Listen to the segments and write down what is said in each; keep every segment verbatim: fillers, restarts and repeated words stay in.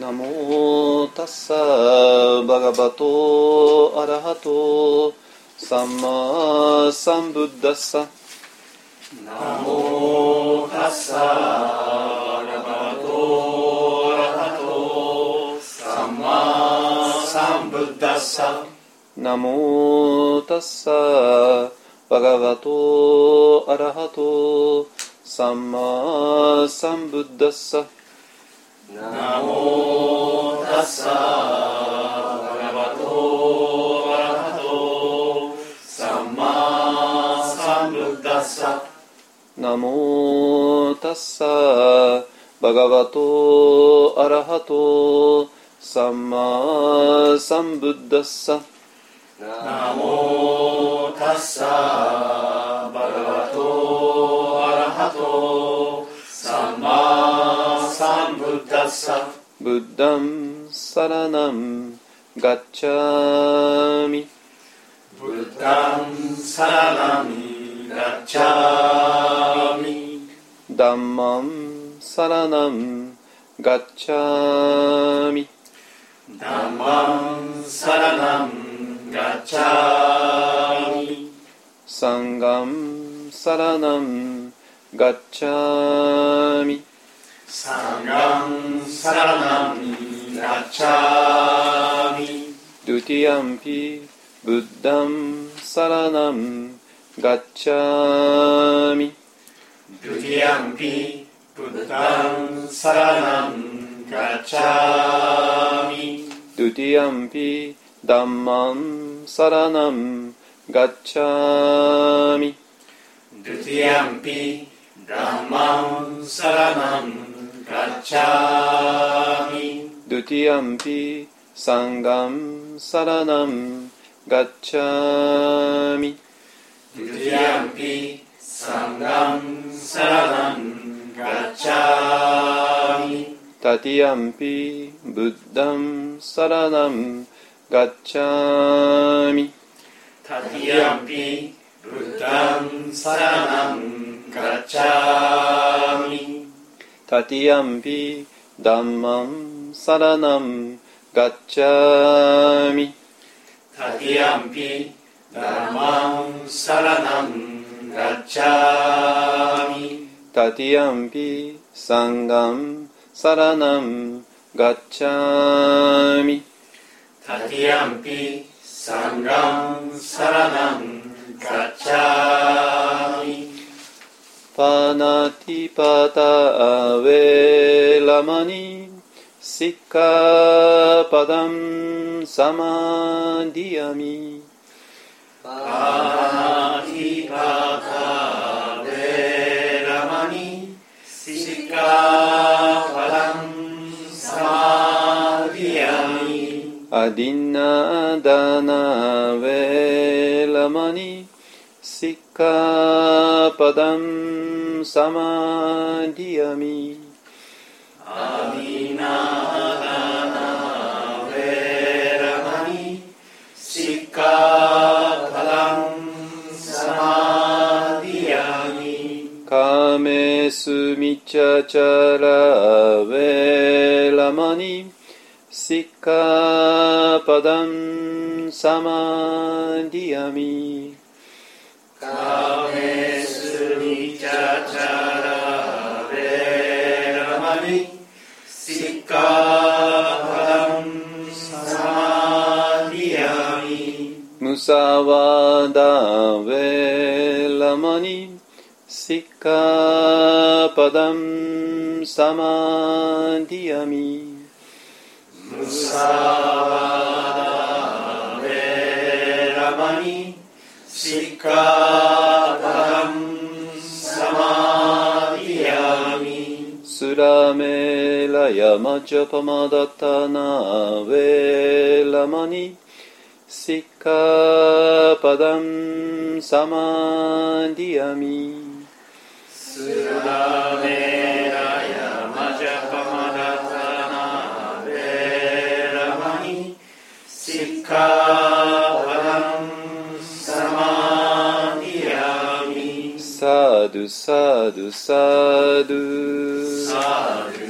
ナモタッサーバガバトアラハトサンマサンブッダッサ。 ナモタッサーバガバトアラハトサンマサンブッダッサ。 ナモタッサーバガバトアラハトサンマサンブッダッサ。 ナモタッサーバガバトアラハトサンマサンブッダッサ。 ナモタッサーバガバトアラハトサンマサンブッダッサ。 ナモタッサーバガバトアラハトサンマサンブッダッサ。 ブッダンサラナンガッチャミ。 ブッダンサラナンガッチャミ。 ダンマンサラナンガッチャミ。 ダンマンサラナンガッチャミ。 サンガンサラナンガッチャミ。 サンガンサラナンガッチャミ。 ドゥティヤンピブッダンサラナンガッチャミ。 ドゥティヤンピブッダンサラナンガッチャミ。 ドゥティヤンピダンマンサラナンガッチャミ。 ドゥティヤンピダンマンサラナンガッチャミ。 ドゥティヤンピサンガンサラナンガッチャミ。 ドゥティヤンピサンガンサラナンガッチャミ。 タティヤンピブッダンサラナンガッチャミ。 タティヤンピブッダンサラナンガッチャミ。 タティヤンピダンマンサラナンガッチャミ。 タティヤンピダンマンサラナンガッチャミ。 タティヤンピサンガンサラナンガッチャミ。 タティヤンピサンガンサラナンガッチャミ。 パナティパタアウェラマニシッカパダンサマディアミ。 パナティパタアウェラマニシッカパダンサマディアミ。 アディナダナウェラマニシッカパダンサマディアミ。 アディナダナウェラマニシッカパダンサマディアミ。 カメスミチャチャラウェラマニシッカパダンサマディアミ。 カメスミチャチャラウェラマニシッカパダンサマディアミ。 ムサワダウェラマニシッカパダンサマディアミ。 ムサワダウェラマニシッカパダンサマディアミ。 スラメラヤマジャパマダタナウェラマニシッカパダンサマディアミ。 スラメラヤマジャパマダタナウェラマニシッカパダンサマディアミ。 サドゥサドゥサドゥサドゥ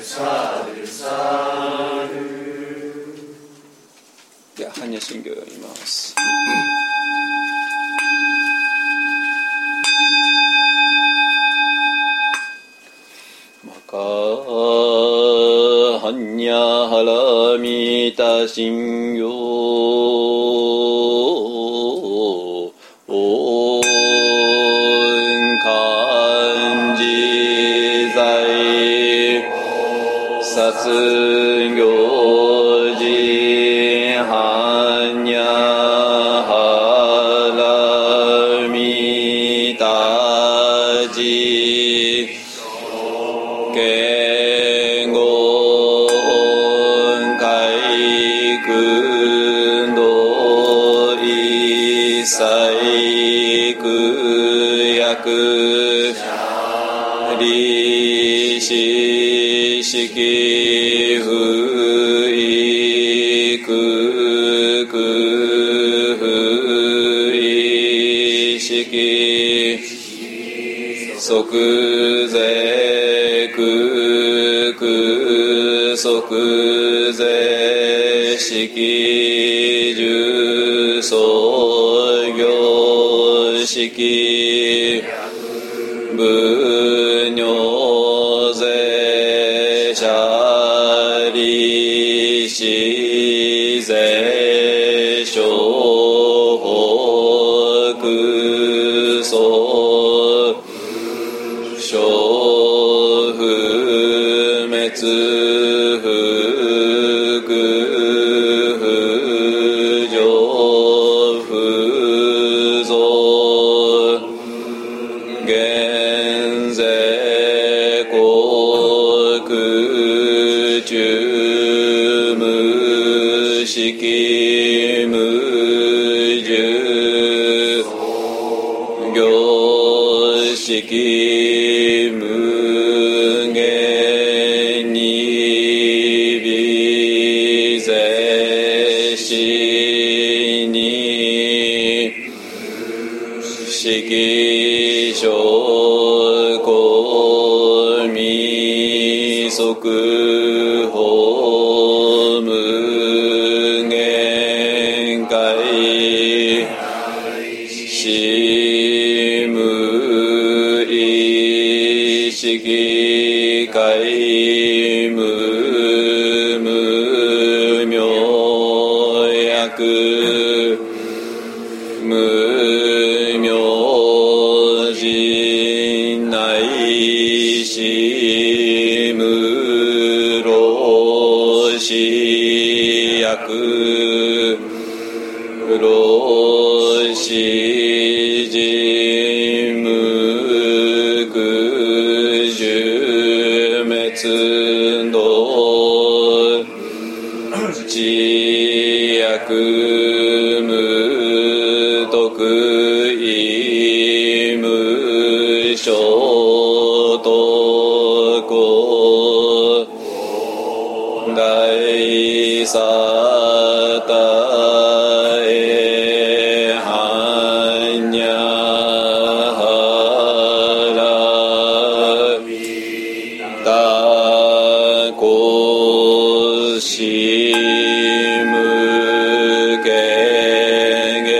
さるさる。 では般若心経を読みます。マカ般若波羅蜜多心経殺行事般若波羅蜜多心経言語音開訓道理細工訳理士式不意空空不意識即税空空即税式重創業式分尿税者利子税諸法空想諸不滅不空不浄不増減税国中無識無住行識無限に微税死に識小公未即法無限界死無意識界無無明薬無明人内死無老死薬老死人無苦寿滅道知薬無徳意無所得大サタエ般若波羅蜜多心無形下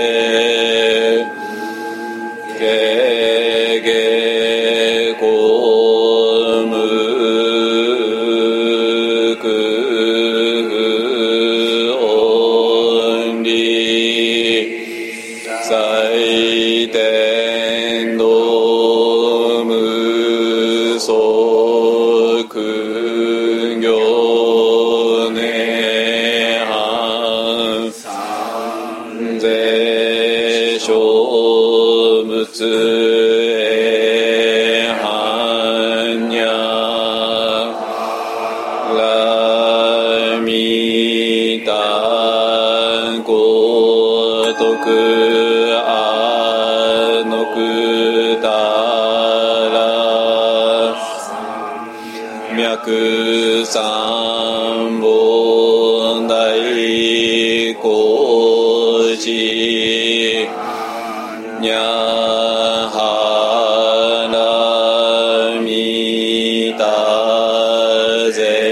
形下公無空音理祭天道無足行涅槃三世小仏般若波羅蜜多高徳阿のくたら脈三本大工事にゃはらみたぜ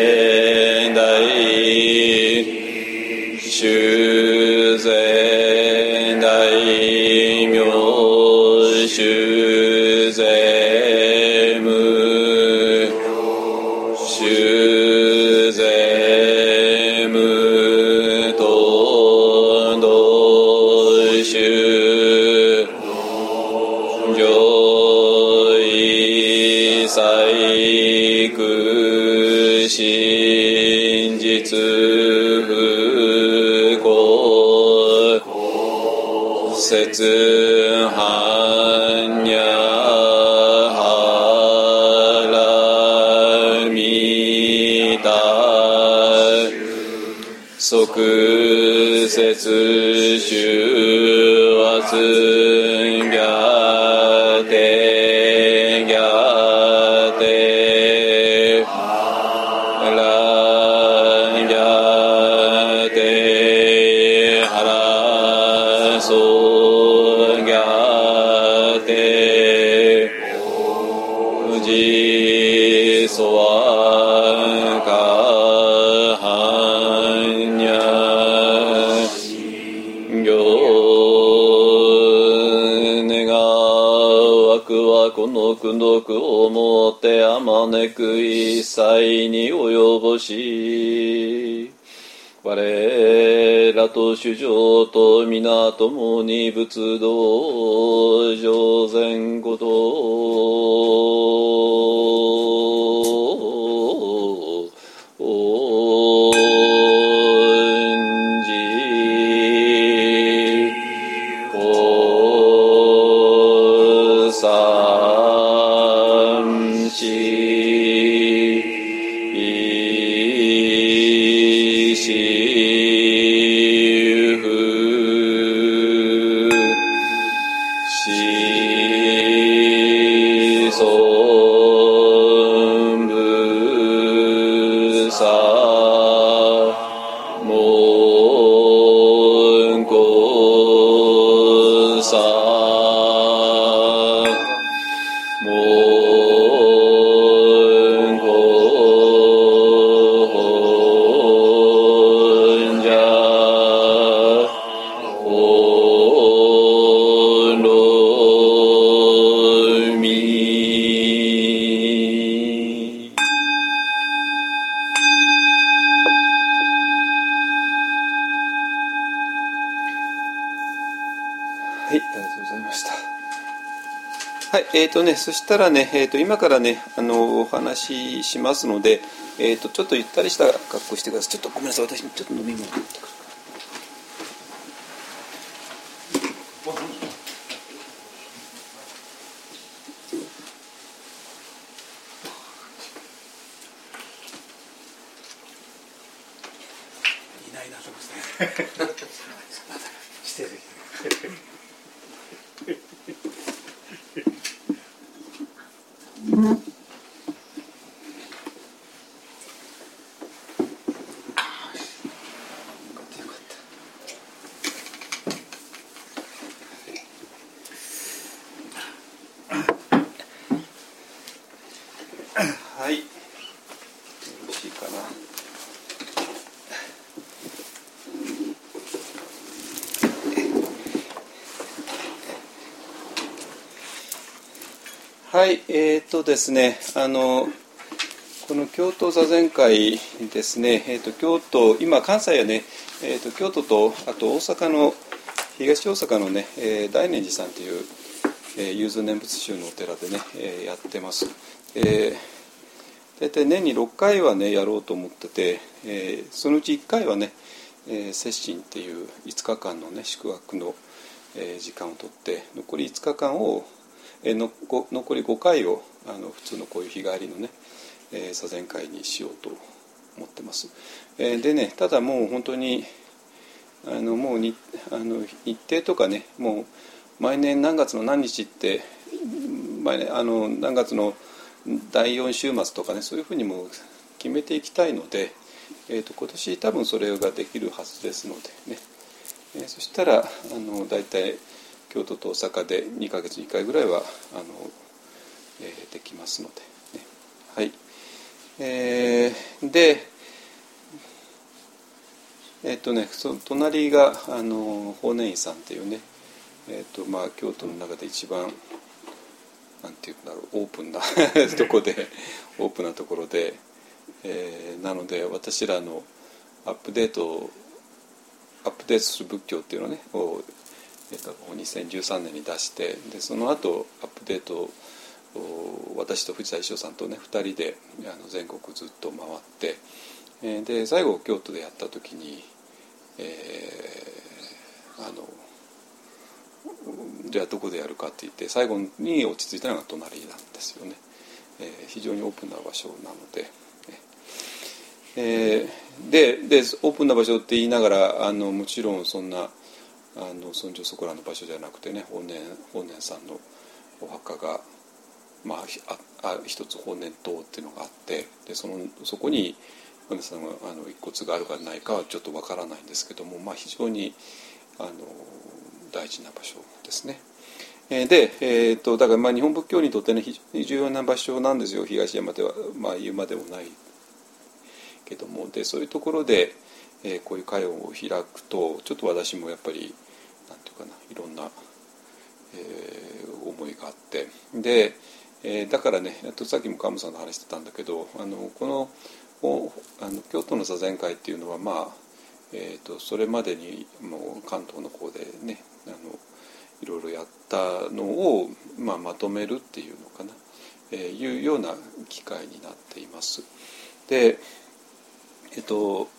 細工真実不公節般若波羅蜜多即節修圧逆転逆転乱逆転波羅僧逆転自相和かこの功徳をもってあまねく一切に及ぼし我らと主上と皆共に仏道上善語道えーとね、そしたらね、えーと、今からね、あのお話ししますので、えーと、ちょっとゆったりした格好してください。ちょっとごめんなさい、私ちょっと飲み物持ってくる。いないなと思ってね。失礼。はい、よろしいかな。はい、えー、っとですね、あのこの京都座禅会ですね、えー、っと京都、今関西はね、えー、っと京都とあと大阪の東大阪のね、えー、大念寺さんという、えー、融通念仏宗のお寺でね、えー、やってます。えー大体年にろっかいはねやろうと思ってて、えー、そのうちいっかいはね、えー、接心っていういつかかんのね宿泊の、えー、時間をとって残りいつかかんを、えー、のこ残りごかいをあの普通のこういう日帰りのね、えー、座禅会にしようと思ってます。えー、でねただもう本当にあのもうにあの日程とかねもう毎年何月の何日って毎年あの何月のだいよん週末とかねそういうふうにも決めていきたいので、えー、と今年多分それができるはずですのでね、えー、そしたらあのだいたい京都と大阪でにかげつにいっかいぐらいはあの、えー、できますので、ね、はい、えー、でえっ、ー、とねその隣があの法然院さんっていうね、えーとまあ、京都の中で一番なんていうんだろうオープンなとこでオープンなところで、えー、なので私らのアップデートアップデートする仏教っていうのをねを、えー、とにせんじゅうさんねんに出してでその後アップデート私と藤田一生さんとねふたりであの全国ずっと回って、えー、で最後京都でやった時に、えー、あのじゃあどこでやるかって言って最後に落ち着いたのが隣なんですよね、えー、非常にオープンな場所なので、えー、で, でオープンな場所って言いながらあのもちろんそんなあの尊上そこらの場所じゃなくてね法然、法然さんのお墓が、まあ、ああ一つ法然塔っていうのがあってで そ, のそこに法然さんがあの一骨があるかないかはちょっとわからないんですけども、まあ、非常にあの大事な場所ですね。で、えー、とだからまあ日本仏教にとってね非常に重要な場所なんですよ。東山では、まあ、言うまでもないけどもでそういうところで、えー、こういう会を開くとちょっと私もやっぱりなんていうかないろんな、えー、思いがあってで、えー、だからねあとさっきも川本さんと話してたんだけどあのこのおあの京都の座禅会っていうのはまあ、えー、とそれまでにもう関東の方でねあのいろいろやったのを、まあ、まとめるっていうのかな、えー、いうような機会になっています。で、えっと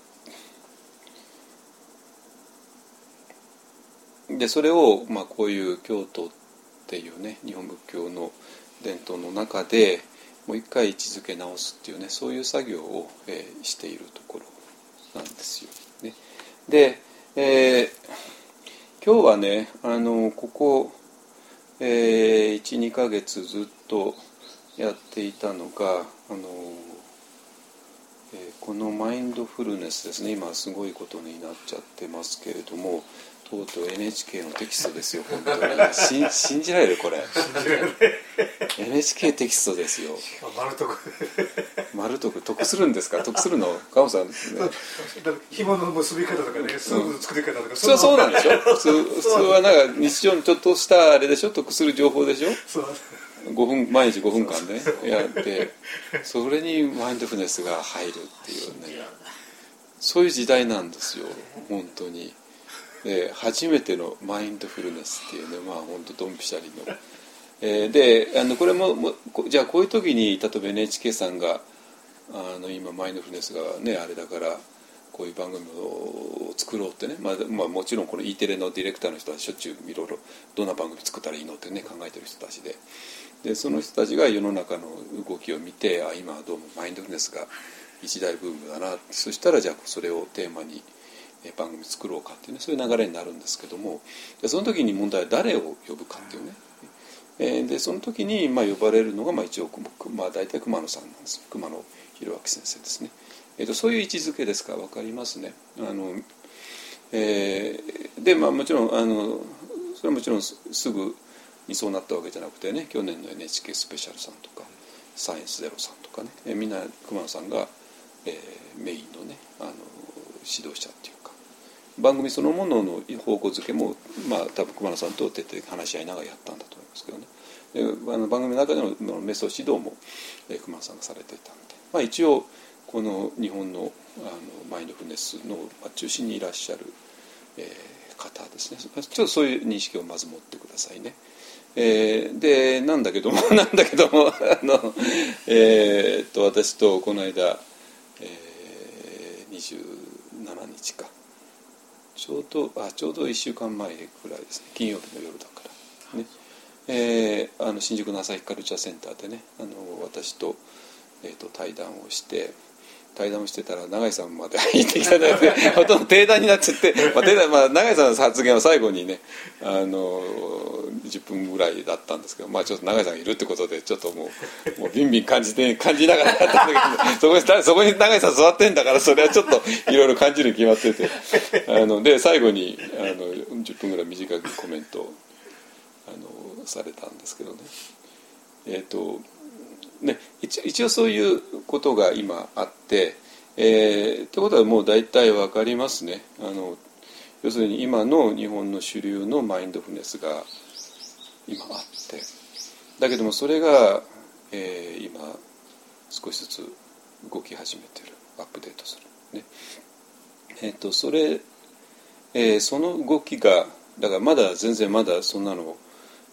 でそれを、まあ、こういう京都っていうね日本仏教の伝統の中でもう一回位置づけ直すっていうねそういう作業を、えー、しているところなんですよ、ね、で、えー今日はねあのここ、えー、いち、にかげつずっとやっていたのがあの、えー、このマインドフルネスですね。今すごいことになっちゃってますけれどもとうとう エヌエイチケー のテキストですよ本当に信じられるこれエヌエイチケー テキストですよ。 丸得丸得得するんですか。得するの川本さん、ね、 紐の結び方とかねスープの作り方とか、うん、 普通はそうなんでしょ普通, 普通はなんか日常にちょっとしたあれでしょ得する情報でしょそうごふん毎日ごふんかんねやってそれにマインドフルネスが入るっていうねそういう時代なんですよ本当に。で初めてのマインドフルネスっていうねまあ本当ドンピシャリの、えー、であのこれももじゃあこういう時に例えば エヌエイチケー さんがあの今マインドフルネスがねあれだからこういう番組を作ろうってね、まあまあ、もちろんこの E テレのディレクターの人はしょっちゅういろいろどんな番組作ったらいいのってね考えてる人たちで、でその人たちが世の中の動きを見てあ今はどうもマインドフルネスが一大ブームだなそしたらじゃあそれをテーマに番組作ろうかっていうねそういう流れになるんですけどもでその時に問題は誰を呼ぶかっていうね、えー、でその時にまあ呼ばれるのがまあ一応、まあ、大体熊野さんなんです熊野博明先生ですね、えー、とそういう位置づけですから分かりますね。あの、えー、でまあもちろんあのそれはもちろんすぐにそうなったわけじゃなくてね去年の エヌエイチケー スペシャルさんとかサイエンスゼロさんとかね、えー、みんな熊野さんが、えー、メインのねあの指導者っていうか番組そのものの方向づけもまあ多分熊野さんと徹底話し合いながらやったんだと思いますけどね。であの番組の中での瞑想指導も、えー、熊野さんがされていたので、まあ、一応この日本の、あのマインドフルネスの中心にいらっしゃる、えー、方ですね。ちょっとそういう認識をまず持ってくださいね。えー、でなんだけどもなんだけどもあの、えー、っと私とこの間、えー、にじゅうしちにちかちょうどあちょうどいっしゅうかんまえくらいですね金曜日の夜だからね、えー、あの新宿の旭カルチャーセンターでねあの私と、えー、と対談をして対談をしてたら永井さんまで入ってきたのでほとんど定談になっちゃって、まあ定談まあ、永井さんの発言は最後にねあのじゅっぷんぐらいだったんですけど、まあ、ちょっと永井さんがいるってことでちょっともう、もうビンビン感じて感じながらやったんだけどそこにそこに永井さん座ってんだからそれはちょっといろいろ感じるに決まっててあので最後にあのじゅっぷんぐらい短くコメントをあのされたんですけどねえっ、ー、とね、一, 一応そういうことが今あって、えー、ってことはもう大体分かりますね。あの要するに今の日本の主流のマインドフルネスが今あってだけどもそれが、えー、今少しずつ動き始めてるアップデートする、ねえー、とそれ、えー、その動きがだからまだ全然まだそんなの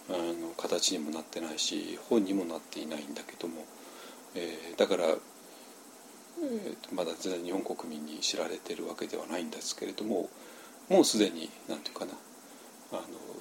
あの形にもなってないし本にもなっていないんだけども、えー、だから、えー、まだ全然日本国民に知られているわけではないんですけれども、もうすでに何て言うかな、あ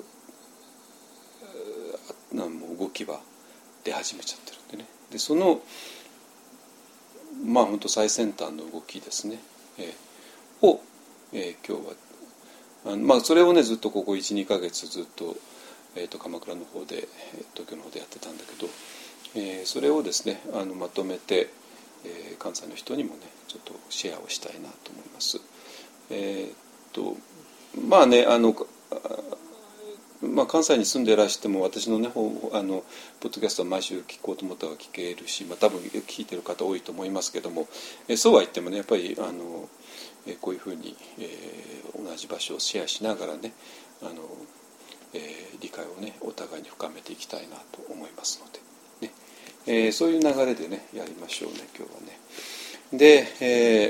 のもう動きは出始めちゃってるんでね。でそのまあ本当最先端の動きですね、えー、を、えー、今日はあの、まあ、それをねずっとここ いち,に ヶ月ずっと、えー、と鎌倉の方で東京の方でやってたんだけど、えー、それをですねあのまとめて、えー、関西の人にもねちょっとシェアをしたいなと思います。えー、っとまあねあのまあ、関西に住んでいらしても私のねあのポッドキャストは毎週聞こうと思ったら聞けるし、まあ、多分聞いてる方多いと思いますけども、えそうは言ってもねやっぱりあのえこういうふうに、えー、同じ場所をシェアしながらねあの、えー、理解をねお互いに深めていきたいなと思いますので、ねえー、そういう流れでねやりましょうね今日はね。で、えー、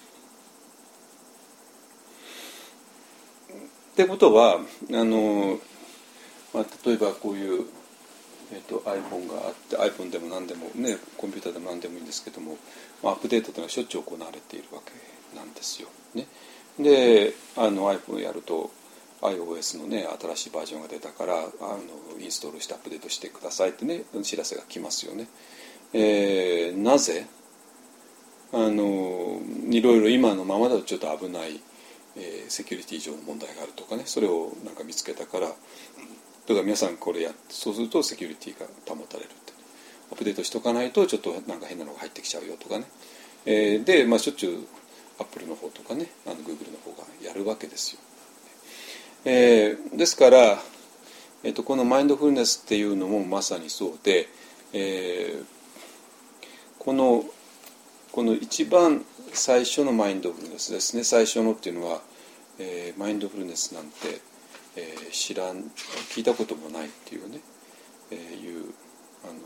ってことはあのまあ、例えばこういう、えー、と iPhone があって iPhone でも何でもねコンピューターでも何でもいいんですけども、まあ、アップデートというのはしょっちゅう行われているわけなんですよ、ね、であの iPhone をやると iOS のね新しいバージョンが出たからあのインストールしてアップデートしてくださいってね知らせが来ますよね。えー、なぜあのいろいろ今のままだとちょっと危ない、えー、セキュリティ上の問題があるとかねそれをなんか見つけたからだから皆さんこれやそうするとセキュリティが保たれるってアップデートしておかないとちょっとなんか変なのが入ってきちゃうよとかね、えー、で、まあ、しょっちゅうアップルの方とかねあの Google の方がやるわけですよ、えー、ですから、えー、とこのマインドフルネスっていうのもまさにそうで、えー、このこの一番最初のマインドフルネスですね最初のっていうのは、えー、マインドフルネスなんてえー、知らん聞いたこともないっていうね、えー、いうあの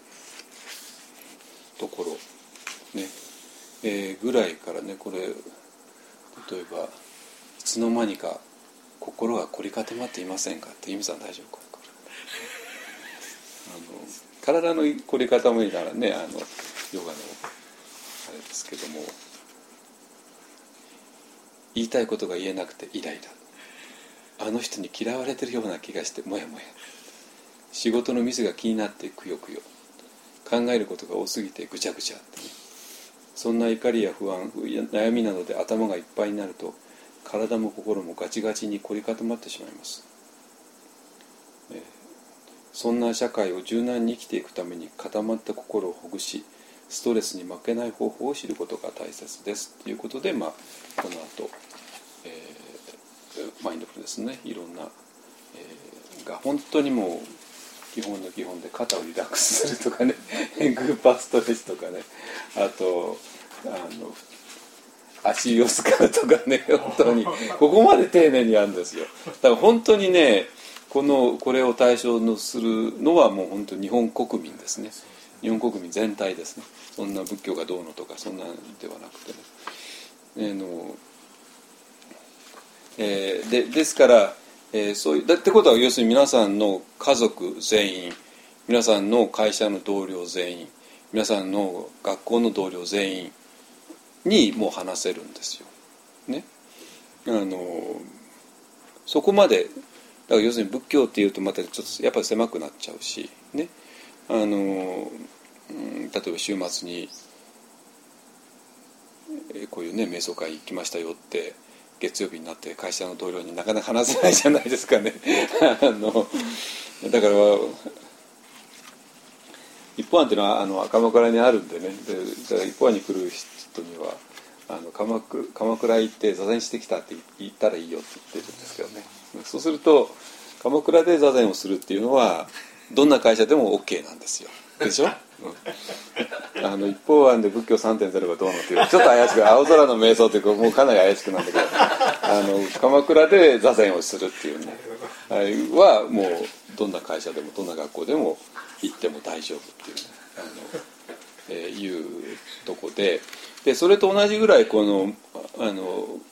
ところね、えー、ぐらいからねこれ例えばいつの間にか心が凝り固まっていませんかって由美さん大丈夫かあの体の凝り固まりならねあのヨガのあれですけども言いたいことが言えなくてイライラあの人に嫌われてるような気がしてもやもや仕事のミスが気になってくよくよ考えることが多すぎてぐちゃぐちゃってねそんな怒りや不安悩みなどで頭がいっぱいになると体も心もガチガチに凝り固まってしまいます、えー、そんな社会を柔軟に生きていくために固まった心をほぐしストレスに負けない方法を知ることが大切ですということで、まあ、この後、えーマインドフルネスねいろんな、えー、が本当にもう基本の基本で肩をリラックスするとかねグーパーストレッチとかねあとあの足を使うとかね本当にここまで丁寧にやるんですよ。だから本当にねこのこれを対象のするのはもう本当に日本国民ですね日本国民全体ですねそんな仏教がどうのとかそんなんではなくてね、えー、のえー、で, ですから、えー、そういうだってことは要するに皆さんの家族全員皆さんの会社の同僚全員皆さんの学校の同僚全員にもう話せるんですよ、ね、あのそこまでだから要するに仏教っていうとまたちょっとやっぱり狭くなっちゃうし、ね、あの、うん、例えば週末にこういうね瞑想会行きましたよって月曜日になって会社の同僚になかなか話せないじゃないですかねあのだから一方案っていうのはあの鎌倉にあるんでねでだから一方案に来る人にはあの 鎌, 倉鎌倉行って座禅してきたって言ったらいいよって言ってるんですけどねそうすると鎌倉で座禅をするっていうのはどんな会社でも OK なんですよでしょ、うん、あの一方案で仏教 さんてんゼロ がどうのっていうちょっと怪しく青空の瞑想ってもうかなり怪しくなんだけどあの鎌倉で座禅をするっていうねはもうどんな会社でもどんな学校でも行っても大丈夫っていうねあの、えー、いうとこででそれと同じぐらいこのあの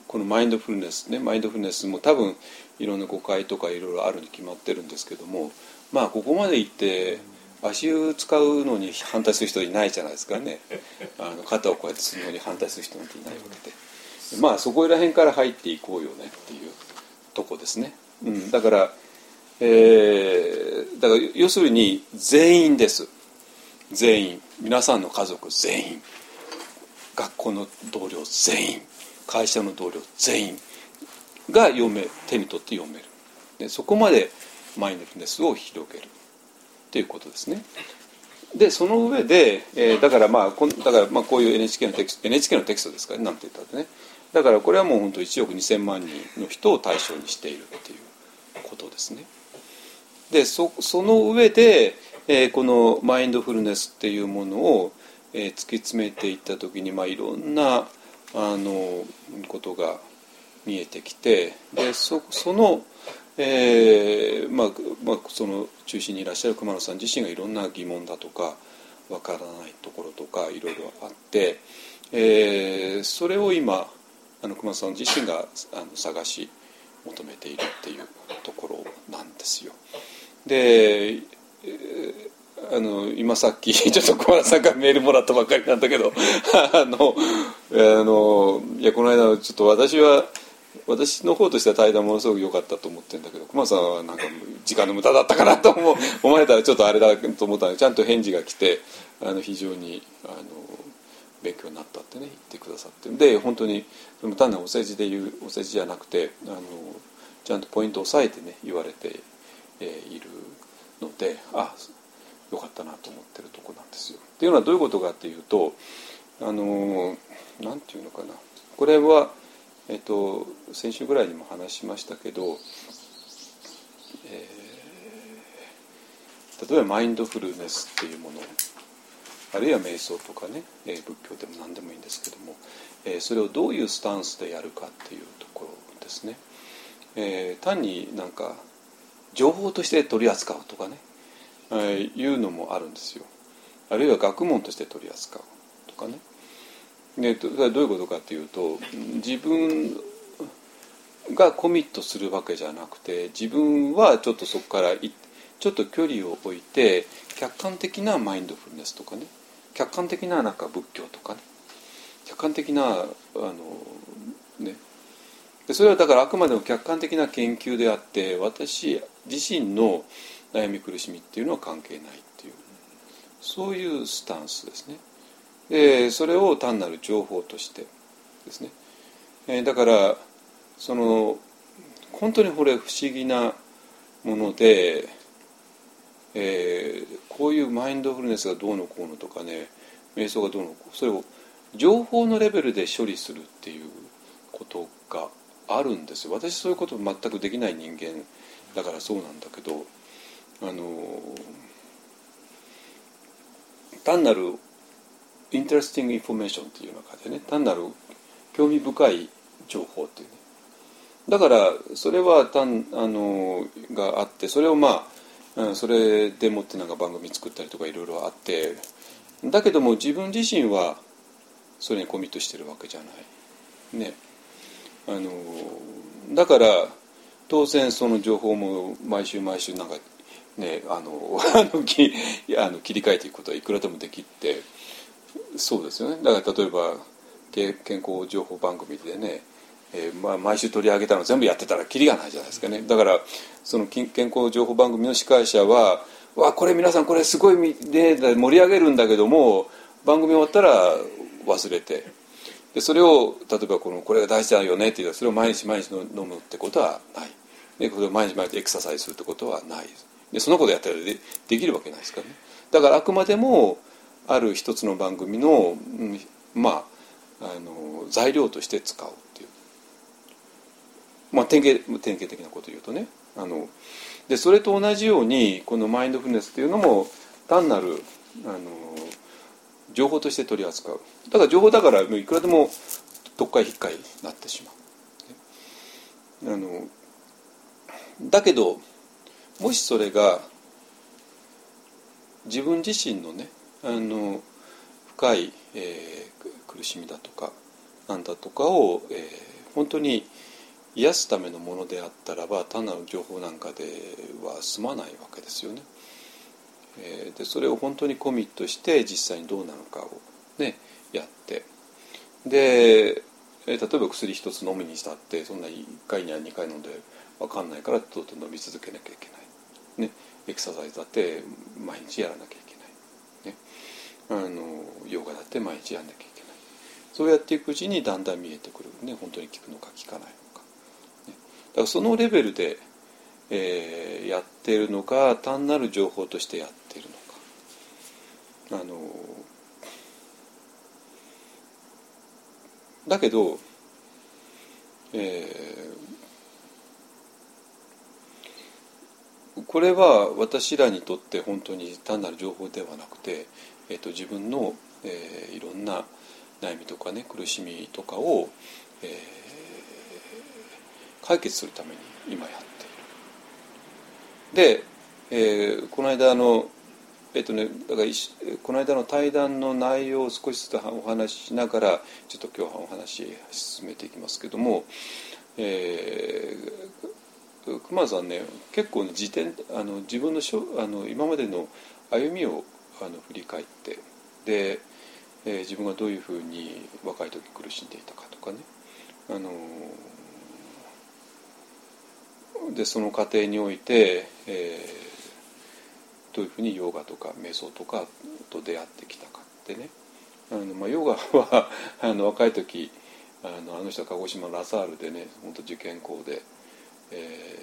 このマインドフルネスね、マインドフルネスも多分いろんな誤解とかいろいろあるに決まってるんですけども、まあここまで行って足湯使うのに反対する人いないじゃないですかね。あの肩をこうやってするのに反対する人なんていないわけで、まあそこら辺から入っていこうよねっていうとこですね。うん、だから、えー、だから要するに全員です。全員、皆さんの家族全員、学校の同僚全員、会社の同僚全員が読め、手に取って読める。でそこまでマインドフルネスを広げるということですね。でその上で、えー、だからまあこだからまあこういう エヌエイチケー のテキスト エヌエイチケー のテキストですからね、なんて言ったってね。だからこれはもう本当いちおくにせんまんにんの人を対象にしているっていうことですね。で そ, その上で、えー、このマインドフルネスっていうものを、えー、突き詰めていった時に、まあ、いろんなあのことが見えてきて、で そ, その、えーまあまあ、その中心にいらっしゃる熊野さん自身がいろんな疑問だとかわからないところとかいろいろあって、えー、それを今あの熊野さん自身があの探し求めているっていうところなんですよ。で、えー、あの今さっきちょっと小原さんからメールもらったばっかりなんだけどあのあのいやこの間ちょっと私は私の方としては対談ものすごく良かったと思ってるんだけど、熊さんはなんか時間の無駄だったかなと思思われたらちょっとあれだと思ったので、ちゃんと返事が来てあの非常にあの勉強になったってね言ってくださって、で本当に単なるお世辞で言うお世辞じゃなくてあのちゃんとポイントを押さえてね言われて、えー、いるので、あよかったなと思ってるとこなんですよ。っていうのはどういうことかっていうと、あのなんていうのかな、これはえっと先週ぐらいにも話しましたけど、えー、例えばマインドフルネスっていうもの、あるいは瞑想とかね、えー、仏教でも何でもいいんですけども、えー、それをどういうスタンスでやるかっていうところですね。えー、単になんか情報として取り扱うとかね、えー、いうのもあるんですよ。あるいは学問として取り扱うとかね。でどういうことかというと、自分がコミットするわけじゃなくて、自分はちょっとそこからちょっと距離を置いて客観的なマインドフルネスとかね、客観的ななんか仏教とかね、客観的なあのね、でそれはだからあくまでも客観的な研究であって、私自身の悩み苦しみっていうのは関係ないっていう、そういうスタンスですね。でそれを単なる情報としてですね、えー、だからその本当にこれ不思議なもので、えー、こういうマインドフルネスがどうのこうのとかね、瞑想がどうのこう、それを情報のレベルで処理するっていうことがあるんですよ。私そういうこと全くできない人間だからそうなんだけど、あの単なるインタレスティングインフォメーションっていう中でね、単なる興味深い情報っていうね、だからそれは単あのがあって、それをまあそれでもってなんか番組作ったりとかいろいろあって、だけども自分自身はそれにコミットしてるわけじゃないね。あのだから当然その情報も毎週毎週なんかね、あのあの切あの切り替えていくことはいくらでもできて、そうですよね。だから例えば健康情報番組でね、えーまあ、毎週取り上げたの全部やってたらキリがないじゃないですかね。だからその健康情報番組の司会者は、わこれ皆さんこれすごいで盛り上げるんだけども、番組終わったら忘れて、でそれを例えばこのこれが大事だよねって言ったらそれを毎日毎日飲むってことはない。でこれを毎日毎日エクササイズするってことはない。でそのことやったら で, できるわけないですからね。だからあくまでもある一つの番組の、うん、まああの材料として使うっていう、まあ典型典型的なことを言うとね、あのでそれと同じようにこのマインドフルネスっていうのも単なるあの情報として取り扱う。だから情報だからいくらでも特会引っかいになってしまう。あのだけどもしそれが自分自身のね、あの深い、えー、苦しみだとかなんだとかを、えー、 本当に癒すためのものであったらば単なる情報なんかでは済まないわけですよね。えー、でそれを本当にコミットして実際にどうなのかをねやって、で、えー、例えば薬一つ飲むにしたってそんないっかいにはにかい飲んで分かんないからどんどん飲み続けなきゃいけない、ね、エクササイズだって毎日やらなきゃいけない、ね、あのヨガだって毎日やらなきゃいけない。そうやっていくうちにだんだん見えてくる、ね、本当に効くのか効かないのか、ね、だからそのレベルで、えー、やっているのか単なる情報としてやっているのか、あのだけど、えー、これは私らにとって本当に単なる情報ではなくて、えーと、自分の、えー、いろんな悩みとかね苦しみとかを、えー、解決するために今やっている。で、えー、この間のえっとねだからこの間の対談の内容を少しずつお話ししながらちょっと今日はお話進めていきますけども、えー、熊田さんね結構ね自伝あの自分のしょあの今までの歩みをあの振り返ってでえー、自分がどういうふうに若い時苦しんでいたかとかね、あのー、でその過程において、えー、どういうふうにヨガとか瞑想とかと出会ってきたかってね、あの、まあ、ヨガはあの若い時あのあの人は鹿児島のラサールでね本当受験校で、え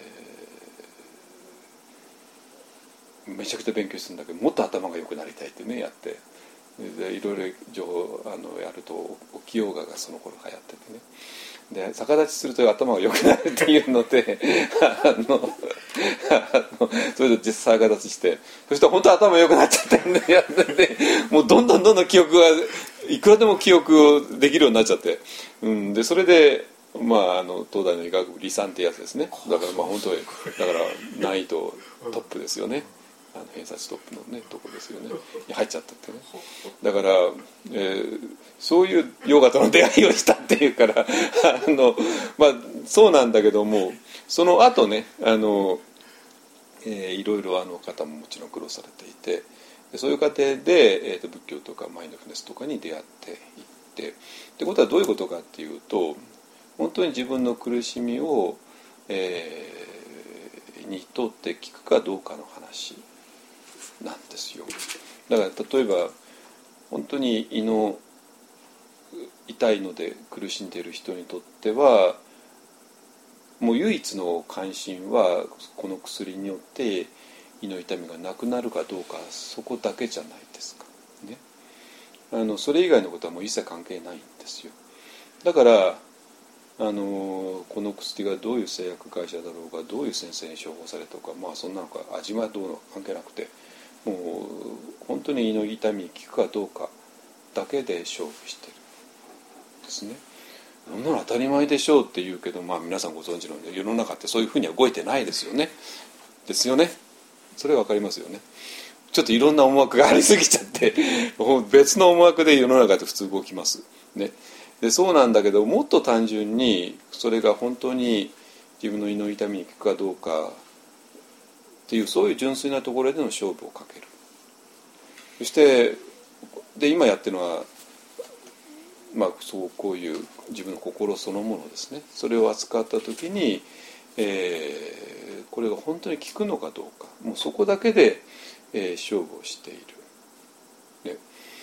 ー、めちゃくちゃ勉強するんだけどもっと頭が良くなりたいってねやって。でいろいろ情報あのやると沖ヨガがその頃流行っててねで逆立ちすると頭が良くなるっていうのであのあのそれで実際逆立ちしてそしたら本当頭良くなっちゃったんでやっててもうどんどんどんどん記憶がいくらでも記憶できるようになっちゃって、うん、でそれでまああの東大の医学部理算ってやつですね。だからまあ本当にだから難易度トップですよね。あの偏差値トップのねとこですよねに入っちゃったってね。だから、えー、そういうヨガとの出会いをしたっていうからあの、まあ、そうなんだけどもその後ねあの、えー、いろいろあの方ももちろん苦労されていてそういう過程で、えーと、仏教とかマインドフルネスとかに出会っていってってことはどういうことかっていうと本当に自分の苦しみを、えー、にとって聞くかどうかの話なんですよ。だから例えば本当に胃の痛いので苦しんでいる人にとってはもう唯一の関心はこの薬によって胃の痛みがなくなるかどうかそこだけじゃないですか、ね、あのそれ以外のことはもう一切関係ないんですよ。だからあのこの薬がどういう製薬会社だろうがどういう先生に処方されたかまあそんなのか味はどうのか関係なくてもう本当に胃の痛みに効くかどうかだけで勝負してるんですね。そんなの当たり前でしょうって言うけど、まあ、皆さんご存知のように世の中ってそういうふうには動いてないですよね。ですよね。それは分かりますよね。ちょっといろんな思惑がありすぎちゃって別の思惑で世の中って普通動きます、ね、でそうなんだけどもっと単純にそれが本当に自分の胃の痛みに効くかどうかっていうそういう純粋なところでの勝負をかける。そしてで今やってるのは、まあ、そうこういう自分の心そのものですね。それを扱った時に、えー、これが本当に効くのかどうかもうそこだけで、えー、勝負をしている、ね、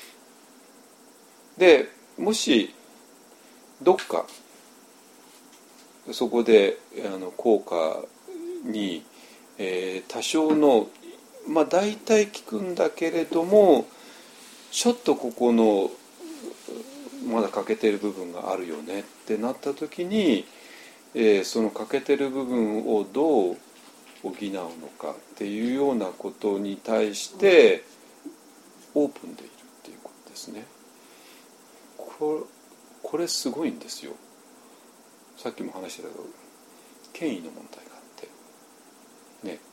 でもしどっかそこであの効果に、えー、多少のまあ大体効くんだけれどもちょっとここのまだ欠けてる部分があるよねってなった時に、えー、その欠けてる部分をどう補うのかっていうようなことに対してオープンでいるっていうことですね。これ、これすごいんですよ。さっきも話してたけど権威の問題があってね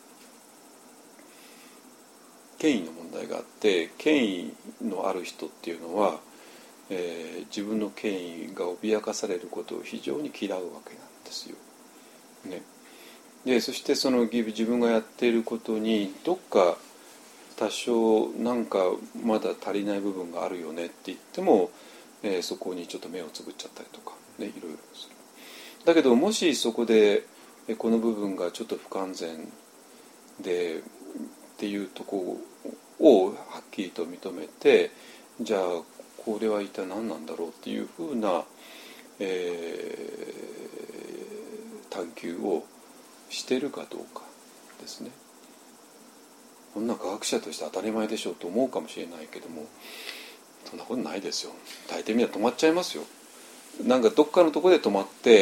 権威の問題があって権威のある人っていうのは、 えー、自分の権威が脅かされることを非常に嫌うわけなんですよ、ね、でそしてその自分がやっていることにどっか多少なんかまだ足りない部分があるよねって言っても、えー、そこにちょっと目をつぶっちゃったりとか、ね、いろいろする。だけどもしそこでこの部分がちょっと不完全でっていうところをはっきりと認めて、じゃあこれは一体何なんだろうっていうふうな、えー、探求をしているかどうかですね。こんな科学者として当たり前でしょうと思うかもしれないけども、そんなことないですよ。大抵みんな止まっちゃいますよ。なんかどっかのところで止まって、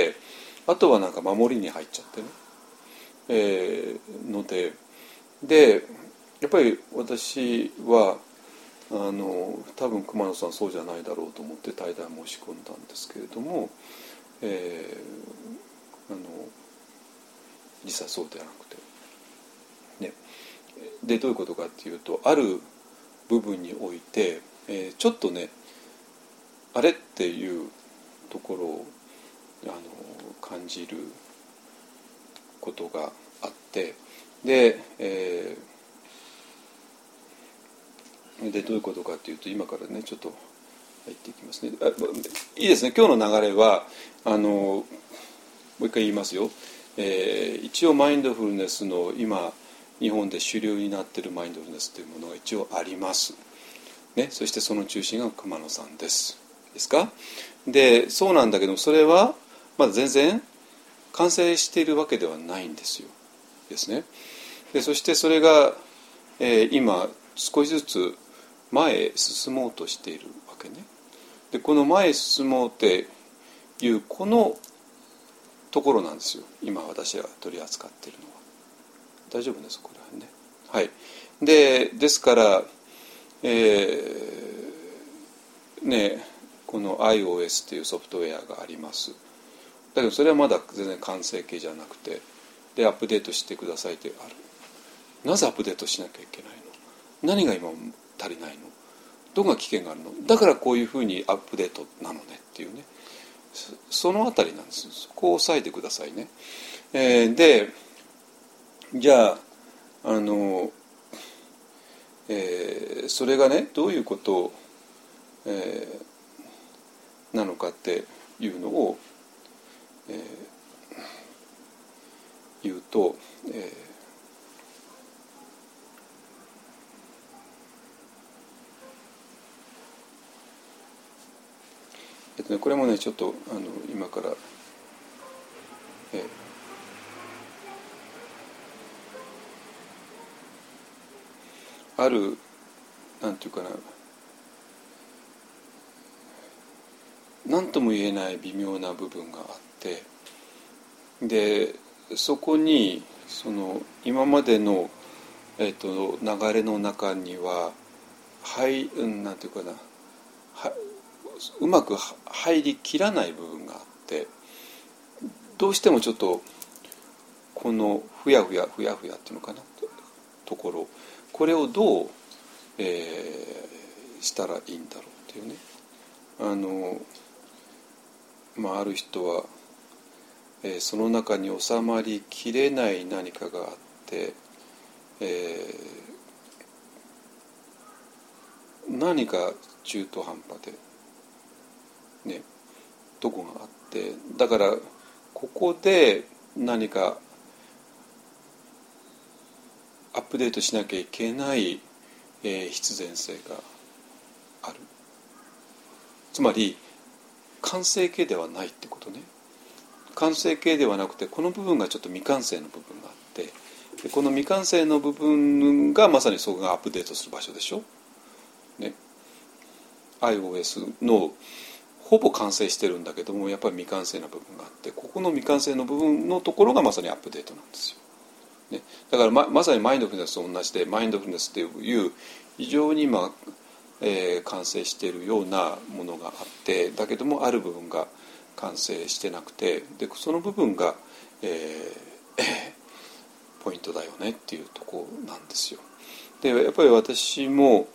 あとはなんか守りに入っちゃってね、えー、のででやっぱり私はあの多分熊野さんそうじゃないだろうと思って対談申し込んだんですけれども、えー、あの実際そうではなくて、ね、でどういうことかっていうと、ある部分において、えー、ちょっとねあれっていうところをあの感じることがあって、で、えー、でどういうことかっていうと、今からねちょっと入っていきますね。あ、いいですね。今日の流れはあのもう一回言いますよ。えー、一応マインドフルネスの今日本で主流になっているマインドフルネスというものが一応あります、ね、そしてその中心が熊野さんですですか。でそうなんだけど、それはまだ全然完成しているわけではないんですよですね。でそしてそれが、えー、今少しずつ前へ進もうとしているわけね。でこの前へ進もうっていうこのところなんですよ、今私が取り扱っているのは。大丈夫ですこれはね。はい。でですから、えー、ねこの iOS というソフトウェアがあります。だけどそれはまだ全然完成形じゃなくて、でアップデートしてくださいってある。なぜアップデートしなきゃいけないの？何が今足りないの？どこが危険があるの？だからこういうふうにアップデートなのねっていうね、そのあたりなんです。そこを押さえてくださいね。えー、でじゃああの、えー、それがねどういうことを、えー、なのかっていうのを、えー、言うと、えーえっとね、これもねちょっとあの今から、えー、あるなんていうかな、何とも言えない微妙な部分があって、でそこにその今までの、えー、と流れの中にははいなんていうかなはうまく入りきらない部分があって、どうしてもちょっとこのふやふやふやふやっていうのかなところ、これをどう、えー、したらいいんだろうっていうね。あのまあある人は、えー、その中に収まりきれない何かがあって、えー、何か中途半端でねとこがあって、だからここで何かアップデートしなきゃいけない、えー、必然性がある。つまり完成形ではないってことね。完成形ではなくて、この部分がちょっと未完成の部分があって、でこの未完成の部分がまさにそこがアップデートする場所でしょ、ね、iOS のほぼ完成してるんだけども、やっぱり未完成な部分があって、ここの未完成の部分のところがまさにアップデートなんですよ、ね、だから ま, まさにマインドフルネスと同じで、マインドフルネスという非常に今、えー、完成しているようなものがあって、だけどもある部分が完成してなくて、でその部分が、えー、ポイントだよねっていうところなんですよ。でやっぱり私も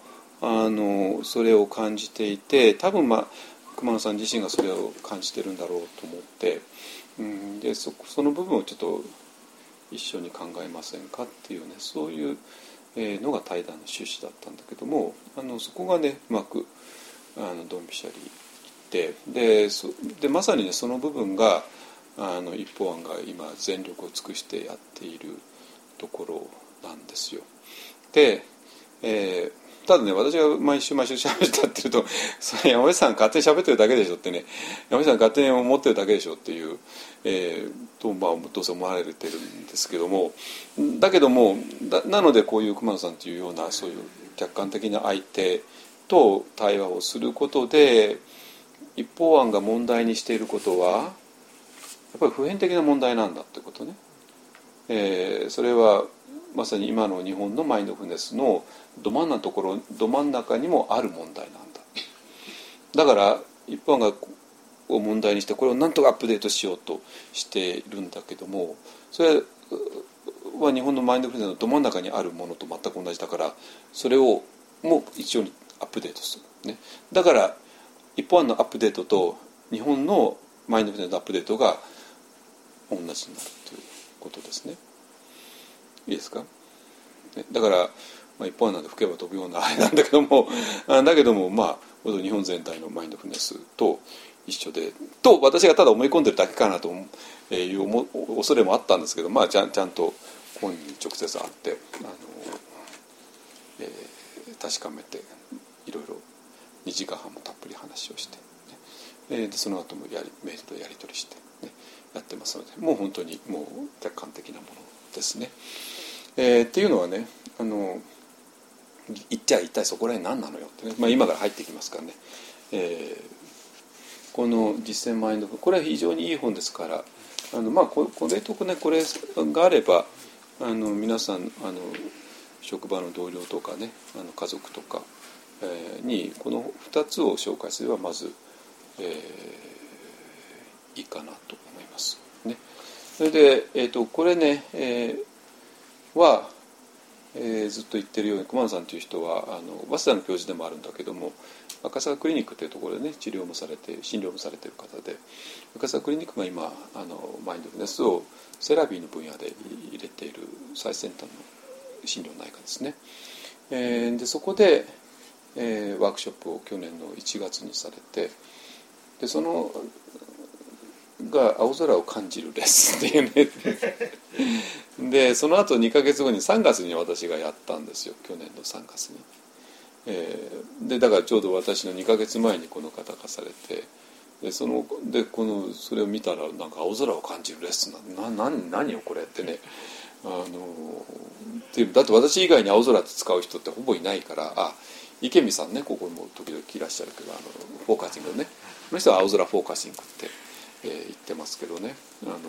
あのそれを感じていて、多分、まあ、熊野さん自身がそれを感じてるんだろうと思って、うん、で そ, その部分をちょっと一緒に考えませんかっていうね、そういうのが対談の趣旨だったんだけども、あのそこがねうまくあのドンピシャリいってでそでまさにねその部分があの一方案が今全力を尽くしてやっているところなんですよ。で、えーただね、私が毎週毎週喋ってやってると、それ山口さん勝手に喋ってるだけでしょってね、山口さん勝手に思ってるだけでしょっていう、えー、と、まあ、どうせ思われてるんですけども、だけども、だなのでこういう熊野さんというようなそういう客観的な相手と対話をすることで、一方案が問題にしていることは、やっぱり普遍的な問題なんだってことね。えー、それはまさに今の日本のマインドフルネスのど真ん中のところ、ど真ん中にもある問題なんだ。だから一般がを問題にしてこれをなんとかアップデートしようとしているんだけども、それは日本のマインドフルネスのど真ん中にあるものと全く同じだから、それをもう一応にアップデートする、ね、だから一般のアップデートと日本のマインドフルネスのアップデートが同じになるということですね。いいですか、ね、だから、まあ、一方案なんで吹けば飛ぶようなあれなんだけどもだけども、まあ、日本全体のマインドフルネスと一緒でと私がただ思い込んでるだけかなという恐れもあったんですけど、まあ、ちゃん、ちゃんと本人に直接会ってあの、えー、確かめていろいろにじかんはんもたっぷり話をして、ね、でその後もやりメールでやり取りして、ね、やってますので、もう本当にもう客観的なものですね。えー、っていうのはね、あの言っちゃ一体そこら辺何なのよって、ね、まあ、今から入ってきますからね、えー、この実践マインドフル、これは非常にいい本ですから、あの、まあ、これとねこれがあればあの皆さんあの職場の同僚とかね、あの家族とか、えー、にこのふたつを紹介すればまず、えー、いいかなと思いますね。それで、えー、とこれね、えー、は、えー、ずっと言ってるように熊野さんという人はあの早稲田の教授でもあるんだけども、赤坂クリニックというところでね治療もされて診療もされている方で、赤坂クリニックが今あのマインドフルネスをセラピーの分野で入れている最先端の心療内科ですね。えー、でそこで、えー、ワークショップを去年のいちがつにされて、でそのが青空を感じるレッスンっていうねでその後にかげつごにさんがつに私がやったんですよ、去年のさんがつに、えー、でだからちょうど私のにかげつまえにこの方がされて、でそのでこのそれを見たらなんか青空を感じるレッスンなな何何よこれってね、あのってだって私以外に青空って使う人ってほぼいないから、あ池見さんね、ここにも時々いらっしゃるけど、あのフォーカシングね、この人は青空フォーカシングってえー、言ってますけどね、あの、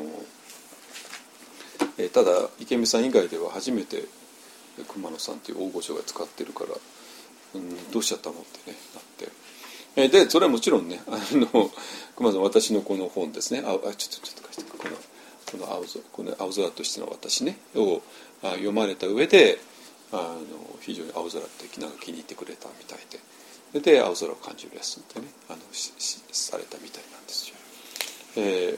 えー、ただ池見さん以外では初めて熊野さんという大御所が使ってるから、うん、どうしちゃったのってねなって、えー、でそれはもちろんね、あの熊野さん私のこの本ですね、ああちょっとちょっと貸してこのこの青空この青空としての私ねをあ読まれた上で、あの非常に青空ってなんか気に入ってくれたみたいで、で青空を感じるレッスンってねあのししされたみたいなんですよ。え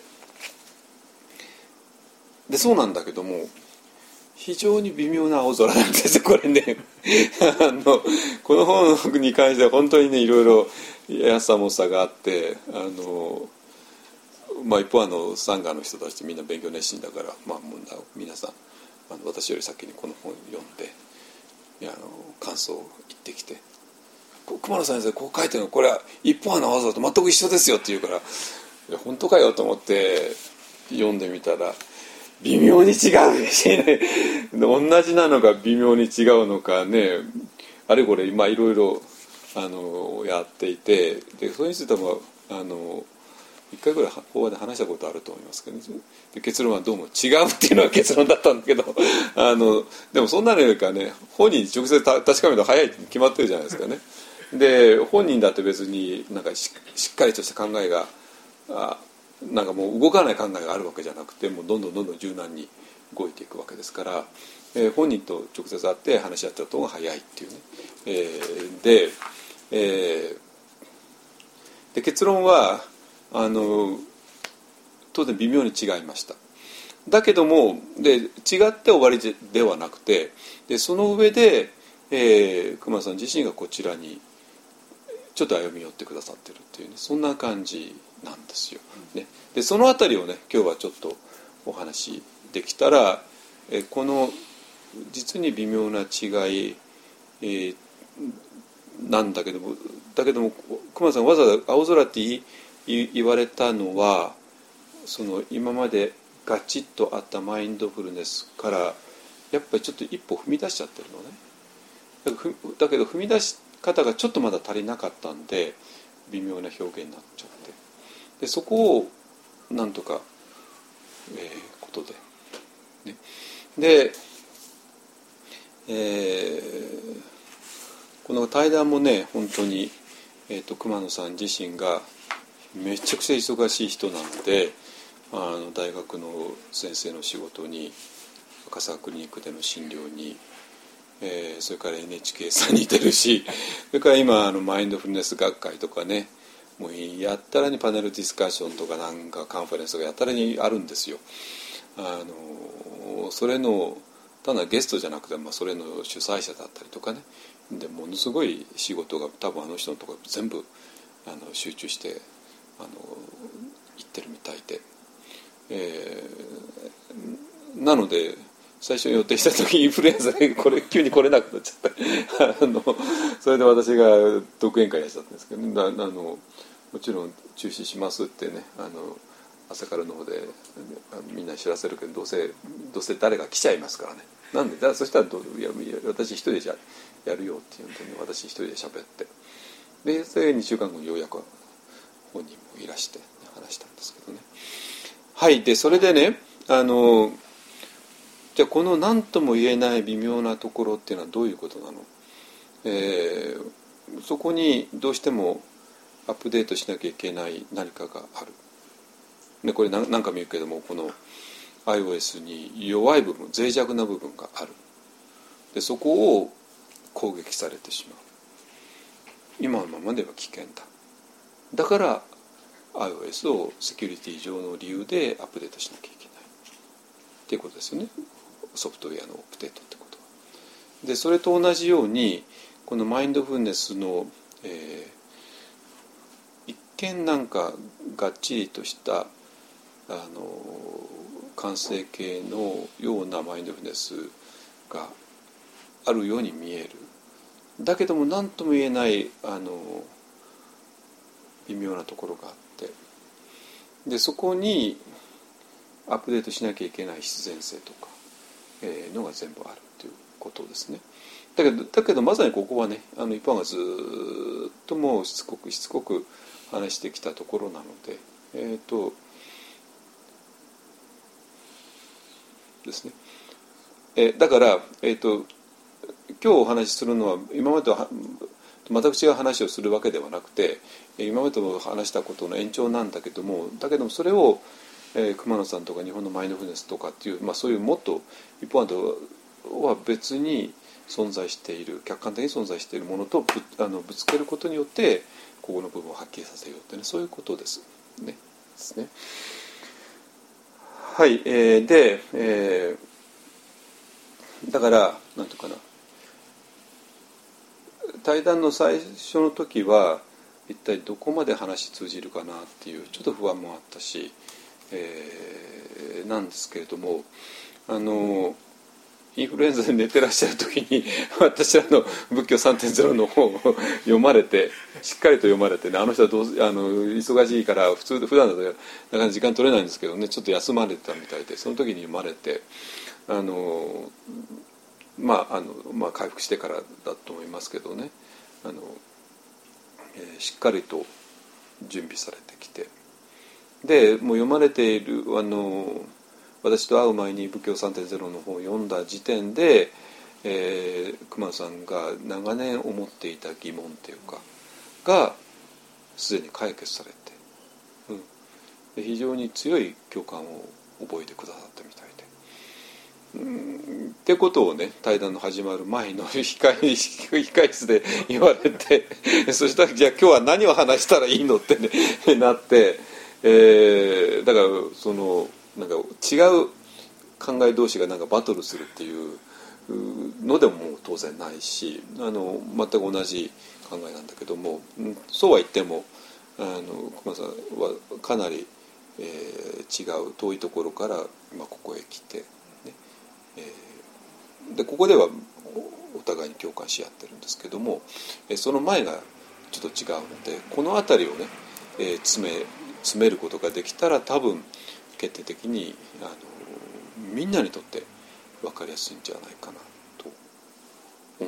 ー、でそうなんだけども非常に微妙な青空なんですよこれねあのこの本に関しては本当にねいろいろやさもさがあって、あのまあ一方あのサンガの人たちみんな勉強熱心だから、まあ、皆さんあの私より先にこの本を読んであの感想を言ってきて、熊野先生こう書いてるのこれは一方の青空と全く一緒ですよって言うから、いや本当かよと思って読んでみたら微妙に違うしね同じなのか微妙に違うのかね、あれこれ今いろいろあのやっていて、でそれについてもあのいっかいぐらい法話で話したことあると思いますけど、ね、で結論はどうも違うっていうのが結論だったんだけどあのでもそんなのよりかね本人に直接確かめると早いって決まってるじゃないですかね。で本人だって別になんか し, しっかりとした考えがあなんかもう動かない考えがあるわけじゃなくて、もうどんどんどんどん柔軟に動いていくわけですから、 えー、本人と直接会って話し合った方が早いっていうね、えー、で、えー、で結論はあの当然微妙に違いました。だけどもで違って終わりではなくて、でその上で、えー、熊さん自身がこちらにちょっと歩み寄ってくださってるっていうね、そんな感じなんですよ、ね、でそのあたりをね今日はちょっとお話できたら、えー、この実に微妙な違い、えー、なんだけどもだけども熊さんわざわざ青空って言い言われたのは、その今までガチッとあったマインドフルネスからやっぱりちょっと一歩踏み出しちゃってるのね。だからふだけど踏み出し方がちょっとまだ足りなかったんで微妙な表現になっちゃって、でそこをなんとか、えー、ことで、ね、で、えー、この対談もね本当に、えーと、熊野さん自身がめちゃくちゃ忙しい人なので、あの大学の先生の仕事に赤沢クリニックでの診療に、えー、それから エヌエイチケー さんに出るし、それから今あのマインドフルネス学会とかね、もうやったらにパネルディスカッションとかなんかカンファレンスとかやったらにあるんですよ。あのそれの単なるゲストじゃなくて、まあ、それの主催者だったりとかね、でものすごい仕事が多分あの人のところ全部あの集中してあの行ってるみたいで、えー、なので最初に予定した時インフルエンザでこれ急に来れなくなっちゃったあのそれで私が独演会やっちゃったんですけど、ね、あのもちろん中止しますってね、あの朝からの方でみんな知らせるけど、どうせどうせ誰か来ちゃいますからね。なんでだそしたらどういや私一人でじゃやるよっていうんで、ね、私一人で喋って、でそれにしゅうかんごにようやく本人もいらして話したんですけどね。はい。でそれでね、あのじゃあこの何とも言えない微妙なところっていうのはどういうことなの、えー、そこにどうしてもアップデートしなきゃいけない何かがある。でこれ何回も言うけども、この iOS に弱い部分、脆弱な部分がある。でそこを攻撃されてしまう。今のままでは危険だ。だから iOS をセキュリティ上の理由でアップデートしなきゃいけないっていうことですよね。ソフトウェアのアップデートってことは。でそれと同じようにこのマインドフルネスの、えー、一見なんかがっちりとしたあの完成形のようなマインドフルネスがあるように見える。だけども何とも言えないあの微妙なところがあって、でそこにアップデートしなきゃいけない必然性とか、えー、のが全部あるということですね。だけどだけどまさにここはね、あの一般がずっともうしつこくしつこく話してきたところなので、えーとですね。えー、だから、えーと今日お話しするのは今までとは全く違う話をするわけではなくて、今までと話したことの延長なんだけども、だけどもそれを、えー、熊野さんとか日本のマインドフルネスとかっていう、まあ、そういうもっと一方とは別に存在している、客観的に存在しているものと ぶ, あのぶつけることによってここの部分をはっきりさせようってね、そういうことですね。ですね。はい、えー、で、えー、だからなんとかな。対談の最初の時は一体どこまで話通じるかなっていうちょっと不安もあったし、えー、なんですけれども、あのインフルエンザで寝てらっしゃる時に私らの仏教 さんてんゼロ の方を読まれて、しっかりと読まれてね、あの人はどうあの忙しいから普通普段だとなかなか時間取れないんですけどね、ちょっと休まれてたみたいで、その時に読まれて、あのまああのまあ、回復してからだと思いますけどね、あの、えー、しっかりと準備されてきて、でもう読まれているあの私と会う前に仏教 さんてんゼロ の本を読んだ時点で、えー、熊野さんが長年思っていた疑問というかがすでに解決されて、うん、で非常に強い共感を覚えてくださったみたいってことをね対談の始まる前の控え控室で言われてそしたらじゃあ今日は何を話したらいいのってねなって、えー、だからそのなんか違う考え同士がなんかバトルするっていうのでももう当然ないし、あの全く同じ考えなんだけども、そうは言ってもあの熊さんはかなり、えー、違う遠いところから今ここへ来て、ねえー、でここではお互いに共感し合ってるんですけども、その前がちょっと違うので、この辺りをね、えー、詰め詰めることができたら多分決定的にあのみんなにとって分かりやすいんじゃないかなと思って、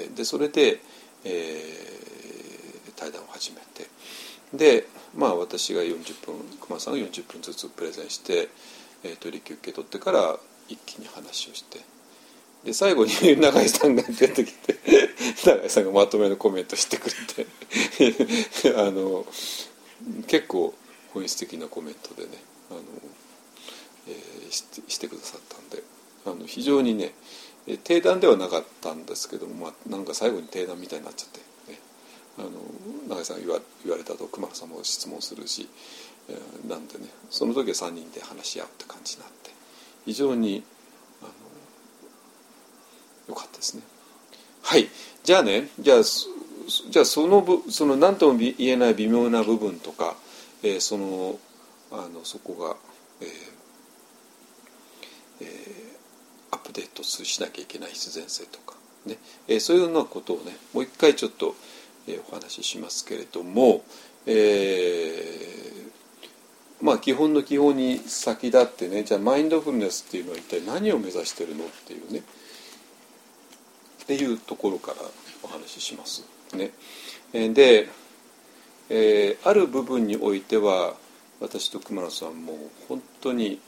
でそれで、えー、対談を始めて、でまあ私がよんじゅっぷん、熊さんがよんじゅっぷんずつプレゼンして、えー、取り受け取ってから一気に話をして、で最後に永井さんが出てきて永井さんがまとめのコメントしてくれてあの結構本質的なコメントでね、あの、えー、して、してくださったんで、あの非常にね定談ではなかったんですけども、まあ、なんか最後に定談みたいになっちゃって、ね、あの永井さん言わ、言われたと熊さんも質問するし、えー、なんでねその時はさんにんで話し合うって感じになって非常にあのよかったですね。はい、じゃあねじゃあじゃあそのぶその何とも言えない微妙な部分とか、えー、そのあのそこが、えーえー、アップデートしなきゃいけない必然性とかね、えー、そういうようなことをねもう一回ちょっと、えー、お話ししますけれども、えー、まあ基本の基本に先立ってね、じゃあマインドフルネスっていうのは一体何を目指してるのっていうねっていうところからお話ししますね。で、えー、ある部分においては私と熊野さんも本当に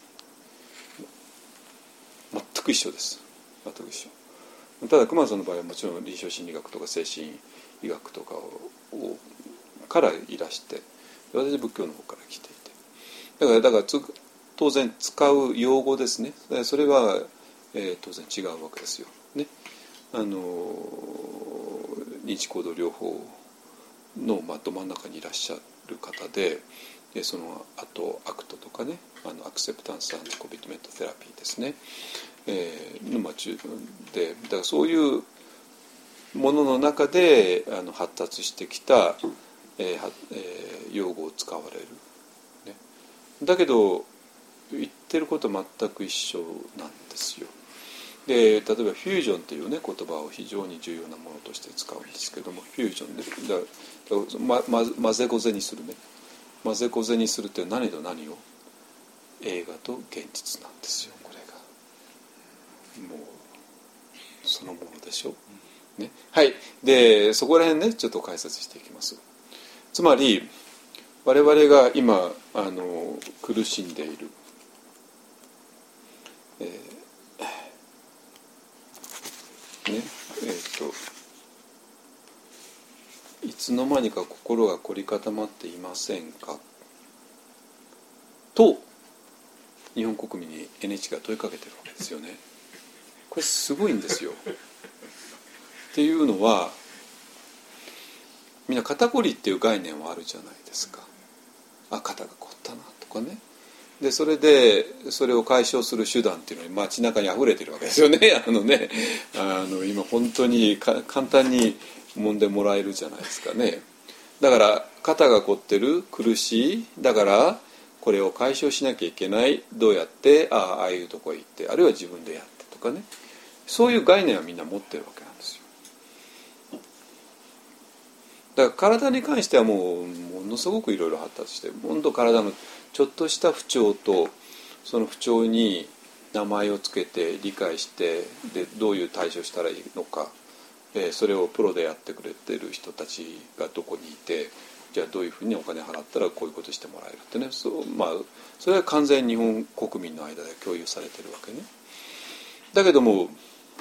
全く一緒です。全く一緒。ただ熊野さんの場合はもちろん臨床心理学とか精神医学とかをからいらして、私は仏教の方から来ていて、だからだからつ当然使う用語ですね。それは、えー、当然違うわけですよね。あの認知行動療法の、まあ、ど真ん中にいらっしゃる方で、でそのあとアクトとかね、あのアクセプタンス&コミットメントセラピーですね、えー、のまあ中で、だからそういうものの中であの発達してきた、えーえー、用語を使われる、ね、だけど言ってること全く一緒なんですよ。で例えばフュージョンという、ね、言葉を非常に重要なものとして使うんですけども、フュージョンでだだ、まま、混ぜこぜにするね、混ぜこぜにするって何と何を、映画と現実なんですよ。これがもうそのものでしょ、ね、はい。でそこら辺ねちょっと解説していきます。つまり我々が今あの苦しんでいる、えーねえー、といつの間にか心が凝り固まっていませんかと日本国民に エヌエイチケー が問いかけてるわけですよね。これすごいんですよ。っていうのはみんな肩こりっていう概念はあるじゃないですか。あ、肩が凝ったなとかね。でそれでそれを解消する手段っていうのに街中にあふれてるわけですよね。あのねあの今本当にか簡単に揉んでもらえるじゃないですかね。だから肩が凝ってる、苦しい、だからこれを解消しなきゃいけない、どうやって、ああ、ああいうとこ行って、あるいは自分でやってとかね、そういう概念はみんな持ってるわけなんですよ。だから体に関してはもうものすごくいろいろ発達して、本当体のちょっとした不調とその不調に名前をつけて理解して、でどういう対処したらいいのか、えー、それをプロでやってくれてる人たちがどこにいて、じゃあどういうふうにお金払ったらこういうことしてもらえるってね、そう、まあ、それは完全に日本国民の間で共有されてるわけね。だけども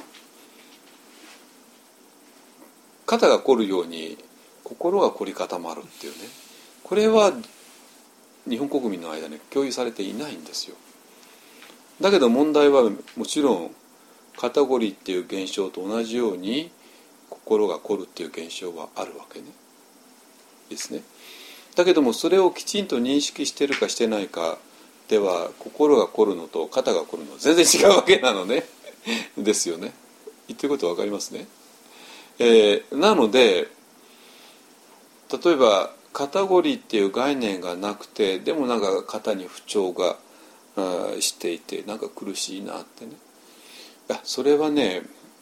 肩が凝るように心が凝り固まるっていうね、これは日本国民の間に共有されていないんですよ。だけど問題はもちろん肩こりっていう現象と同じように心が凝るっていう現象はあるわけねですね。だけどもそれをきちんと認識してるかしてないかでは心が凝るのと肩が凝るのは全然違うわけなのねですよね。言ってること分かりますね。えー、なので例えば肩こりっていう概念がなくてでもなんか肩に不調がしていてなんか苦しいなってね、いやそれはね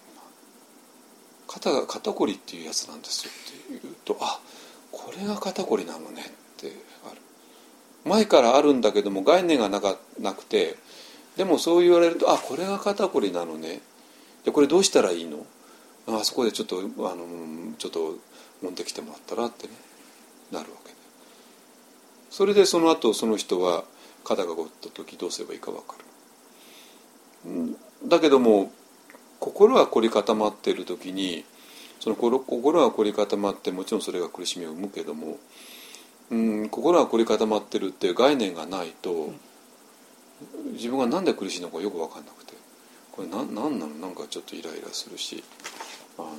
肩が肩こりっていうやつなんですよって言うと、あこれが肩こりなのねってある。前からあるんだけども概念がなかなくて、でもそう言われるとあこれが肩こりなのね、でこれどうしたらいいの、あそこでちょっとあのちょっと揉んできてもらったらってねなるわけね。それでその後その人は肩が凝った時どうすればいいか分かる。だけども心が凝り固まっている時にその心が凝り固まってもちろんそれが苦しみを生むけども、うん、心が凝り固まってるっていう概念がないと自分がなんで苦しいのかよく分かんなくて、これ何なんなの、なんかちょっとイライラするし、あの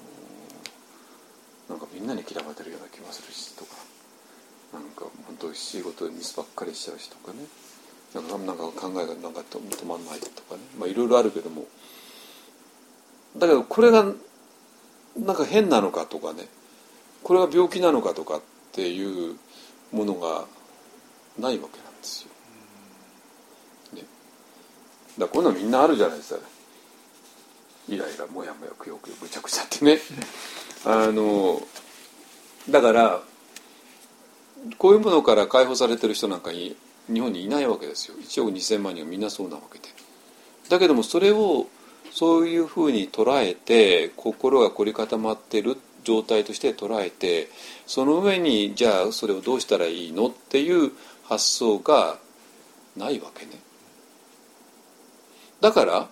なんかみんなに嫌われてるような気がするしとか、なんか本当仕事でミスばっかりしちゃうしとかね、なんかなんか考えがなんか止まんないとかね、まあいろいろあるけども、だけどこれがなんか変なのかとかね、これが病気なのかとかっていうものがないわけなんですよ、ね、だからこういうのみんなあるじゃないですか。イライラもやもやくよくよぐちゃぐちゃってねあのだからこういうものから解放されてる人なんかに日本にいないわけですよ。いちおくにせんまん人はみんなそうなわけで、だけどもそれをそういうふうに捉えて心が凝り固まっている状態として捉えて、その上にじゃあそれをどうしたらいいのっていう発想がないわけね。だから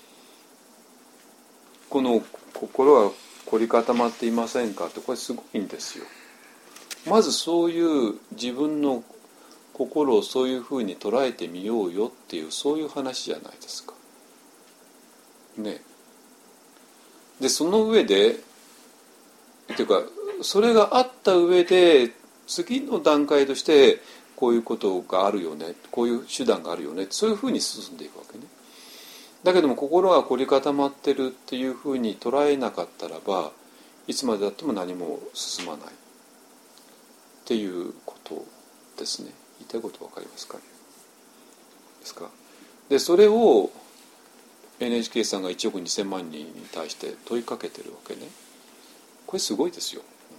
この心は凝り固まっていませんかってこれすごいんですよ。まずそういう自分の心をそういうふうに捉えてみようよっていうそういう話じゃないですかね。でその上でっていうかそれがあった上で次の段階としてこういうことがあるよね、こういう手段があるよね、そういうふうに進んでいくわけね。だけども心が凝り固まってるっていうふうに捉えなかったらばいつまでたっても何も進まないっていうことですね。言いたいこと分かりますかね。ですか。でそれを エヌエイチケー さんがいちおくにせんまん人に対して問いかけてるわけね。これすごいですよ本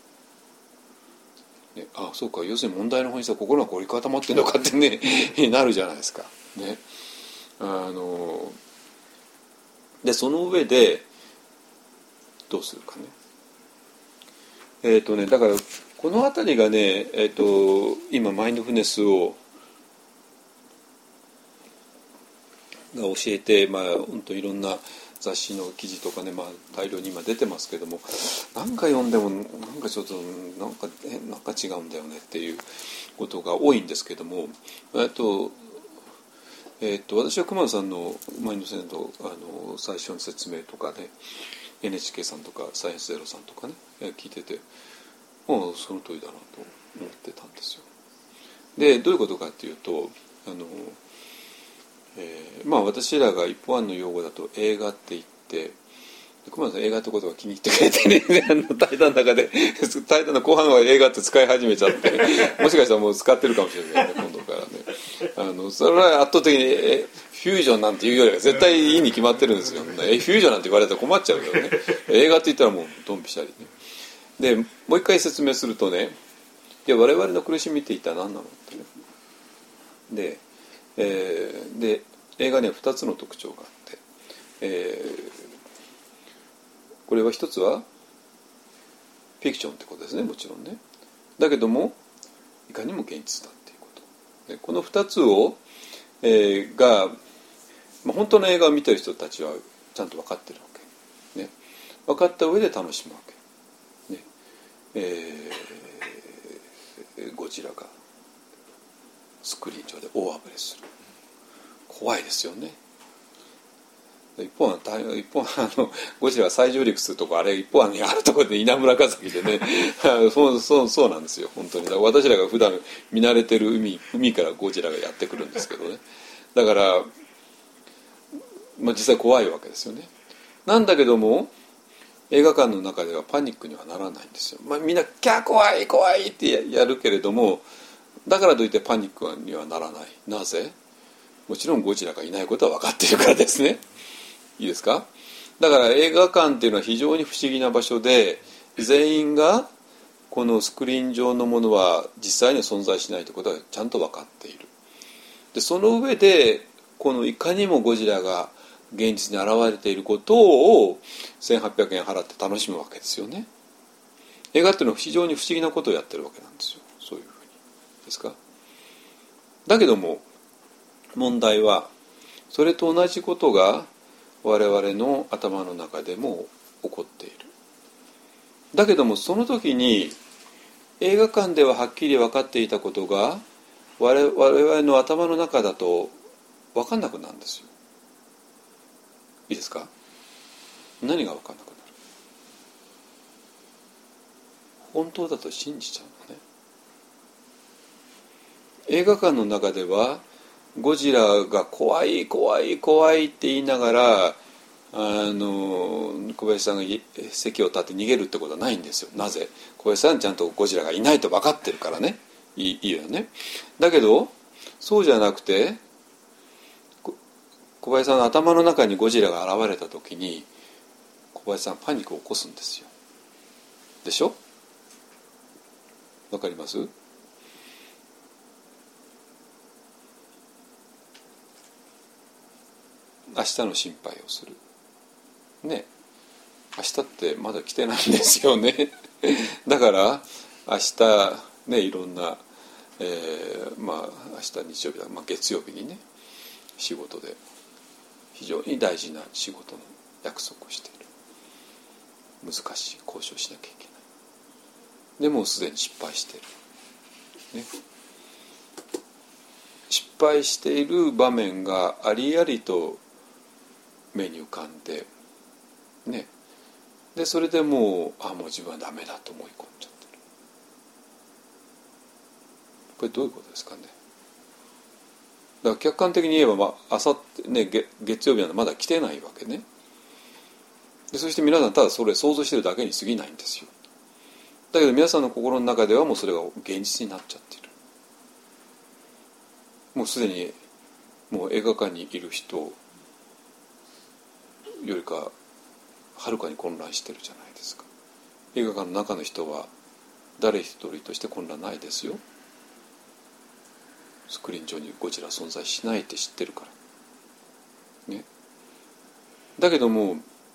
当に、ね、あそうか、要するに問題の本質は心が凝り固まってるのかってねなるじゃないですかね。あのでその上でどうするかね。えっ、ー、とねだからこのあたりがね、えー、と今マインドフルネスをが教えて、まあ本当いろんな雑誌の記事とかね、まあ、大量に今出てますけども、何か読んでもなんかちょっとなんかなんか違うんだよねっていうことが多いんですけども、えっとえっと私は熊野さんのマインドセントあの最初の説明とかね エヌエイチケー さんとかサイエンスゼロさんとかね聞いてて、もうその通りだなと思ってたんですよ。でどういうことかっていうと、あのえー、まあ私らが一般案の用語だと映画って言って、熊野さん映画ってことが気に入ってくれてねあの対談の中で対談の後半は映画って使い始めちゃってもしかしたらもう使ってるかもしれないね今度からね。あのそれは圧倒的にえフュージョンなんていうよりは絶対いいに決まってるんですよ。えフュージョンなんて言われたら困っちゃうけどね映画って言ったらもうドンピシャリね。でもう一回説明するとね、いや我々の苦しみって一体何なのってね。でえー、で映画にはふたつの特徴があって、えー、これは一つはフィクションってことですね、もちろんね。だけどもいかにも現実だっていうこと。でこのふたつを、えー、が、まあ、本当の映画を見てる人たちはちゃんと分かってるわけ、ね、分かった上で楽しむわけ、ねえー、ゴジラがスクリーン上で大暴れする、怖いですよね。 一方一方あのゴジラが再上陸するとこあれ一方あのあるところで稲村ヶ崎でねそうそうそうなんですよ本当に。だから私らが普段見慣れてる海海からゴジラがやってくるんですけどね。だから、まあ、実際怖いわけですよね。なんだけども映画館の中ではパニックにはならないんですよ。まあ、みんなキャー怖い怖いってやるけれども、だからといってパニックにはならない。なぜ？もちろんゴジラがいないことは分かっているからですね。いいですか？だから映画館っていうのは非常に不思議な場所で、全員がこのスクリーン上のものは実際には存在しないということはちゃんと分かっている。でその上でこのいかにもゴジラが現実に現れていることをせんはっぴゃくえん払って楽しむわけですよね。映画っていうのは非常に不思議なことをやってるわけなんですよ。そういうふうにですか。だけども問題はそれと同じことが我々の頭の中でも起こっている。だけどもその時に映画館でははっきり分かっていたことが我々の頭の中だと分かんなくなるんですよ。いいですか？何が分かんなくなる？本当だと信じちゃうのね。映画館の中ではゴジラが怖い怖い怖いって言いながらあの小林さんが席を立って逃げるってことはないんですよ。なぜ？小林さんちゃんとゴジラがいないと分かってるからね。いい、いいよね。だけどそうじゃなくて小林さんの頭の中にゴジラが現れた時に小林さんパニックを起こすんですよ。でしょ？わかります？明日の心配をするね。明日ってまだ来てないんですよねだから明日ねいろんな、えー、まあ明日日曜日だ、まあ、月曜日にね仕事で非常に大事な仕事の約束をしている。難しい交渉しなきゃいけない。でもすでに失敗している、ね、失敗している場面がありありと目に浮かんでね。でそれでもうあもう自分はダメだと思い込んじゃってる。これどういうことですかね。だから客観的に言えば、まあさってね月曜日なんてまだ来てないわけね。でそして皆さんただそれ想像してるだけに過ぎないんですよ。だけど皆さんの心の中ではもうそれが現実になっちゃっている。もうすでにもう映画館にいる人よりかはるかに混乱してるじゃないですか。映画館の中の人は誰一人として混乱ないですよ。スクリーン上にゴジラ存在しないって知ってるからね。だけども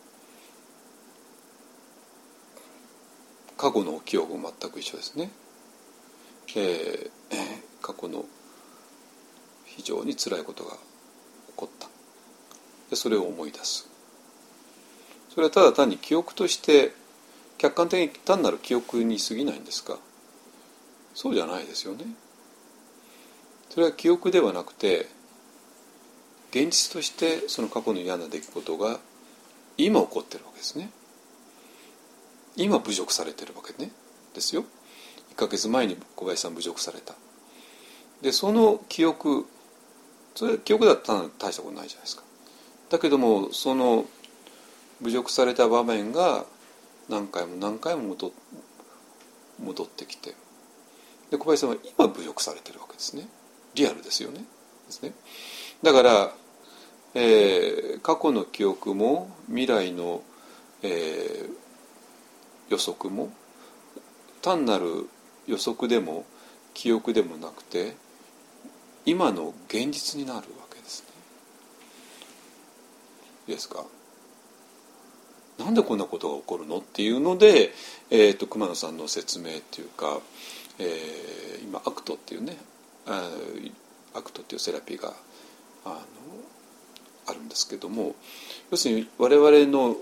過去の記憶も全く一緒ですね。えー、過去の非常に辛いことが起こった。でそれを思い出す。それはただ単に記憶として客観的に単なる記憶に過ぎないんですか？そうじゃないですよね。それは記憶ではなくて現実としてその過去の嫌な出来事が今起こってるわけですね。今侮辱されてるわけねですよ。いっかげつまえに小林さん侮辱された。でその記憶、それ記憶だったら大したことないじゃないですか。だけどもその侮辱された場面が何回も何回も 戻, 戻ってきて、で小林さんは今侮辱されてるわけですね。リアルですよね。ですね。だから、えー、過去の記憶も未来の、えー、予測も単なる予測でも記憶でもなくて今の現実になるわけですね。いいですか？なんでこんなことが起こるのっていうので、えーと、熊野さんの説明っていうか、えー、今アクトっていうねアクトっていうセラピーがあのあるんですけども、要するに我々の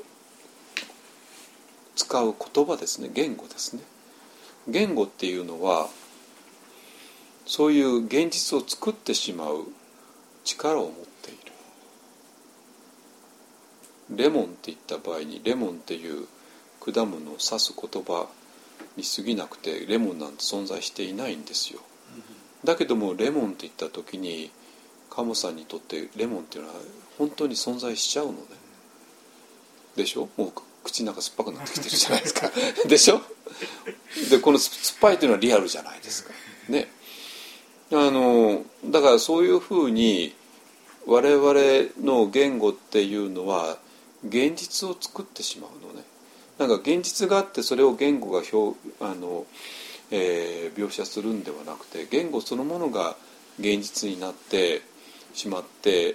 使う言葉ですね、言語ですね。言語っていうのはそういう現実を作ってしまう力を持っている。 レモンって言った場合にレモンっていう果物を指す言葉に過ぎなくて、レモンなんて存在していないんですよ。だけどもレモンって言った時にカモさんにとってレモンっていうのは本当に存在しちゃうのね。でしょ。もう口の中酸っぱくなってきてるじゃないですかでしょ。でこの酸っぱいというのはリアルじゃないですかね。あのだからそういうふうに我々の言語っていうのは現実を作ってしまうのね。なんか現実があってそれを言語が表あの、えー、描写するんではなくて、言語そのものが現実になってしまって、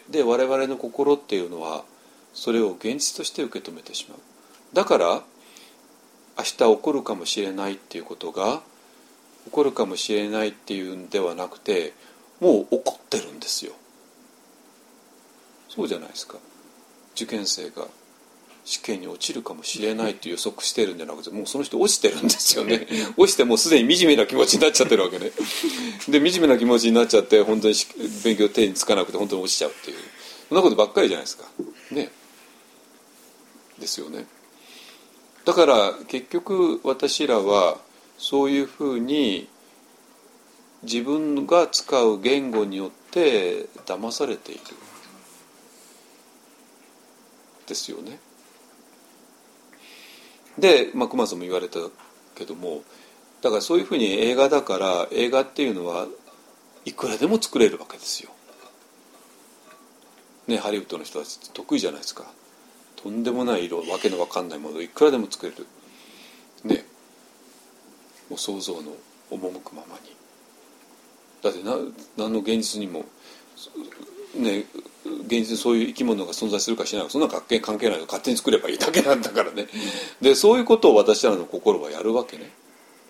で我々の心っていうのはそれを現実として受け止めてしまう。だから明日起こるかもしれないっていうことが起こるかもしれないっていうんではなくて、もう起こってるんですよ。そうじゃないですか。受験生が試験に落ちるかもしれないと予測してるんじゃなくて、もうその人落ちてるんですよね落ちてもうすでに惨めな気持ちになっちゃってるわけね。で惨めな気持ちになっちゃって本当に勉強手につかなくて本当に落ちちゃうっていう、そんなことばっかりじゃないですかね。ですよね。だから結局私らはそういうふうに自分が使う言語によって騙されているですよね。で、まあ、熊さんも言われたけども、だからそういうふうに映画だから映画っていうのはいくらでも作れるわけですよ、ね、ハリウッドの人たち得意じゃないですか。とんでもない色、わけのわかんないものをいくらでも作れるね。もう想像の赴くままに。だってな何の現実にもね、現実にそういう生き物が存在するかしないか、そんな関係関係ないの、勝手に作ればいいだけなんだからね。でそういうことを私らの心はやるわけね。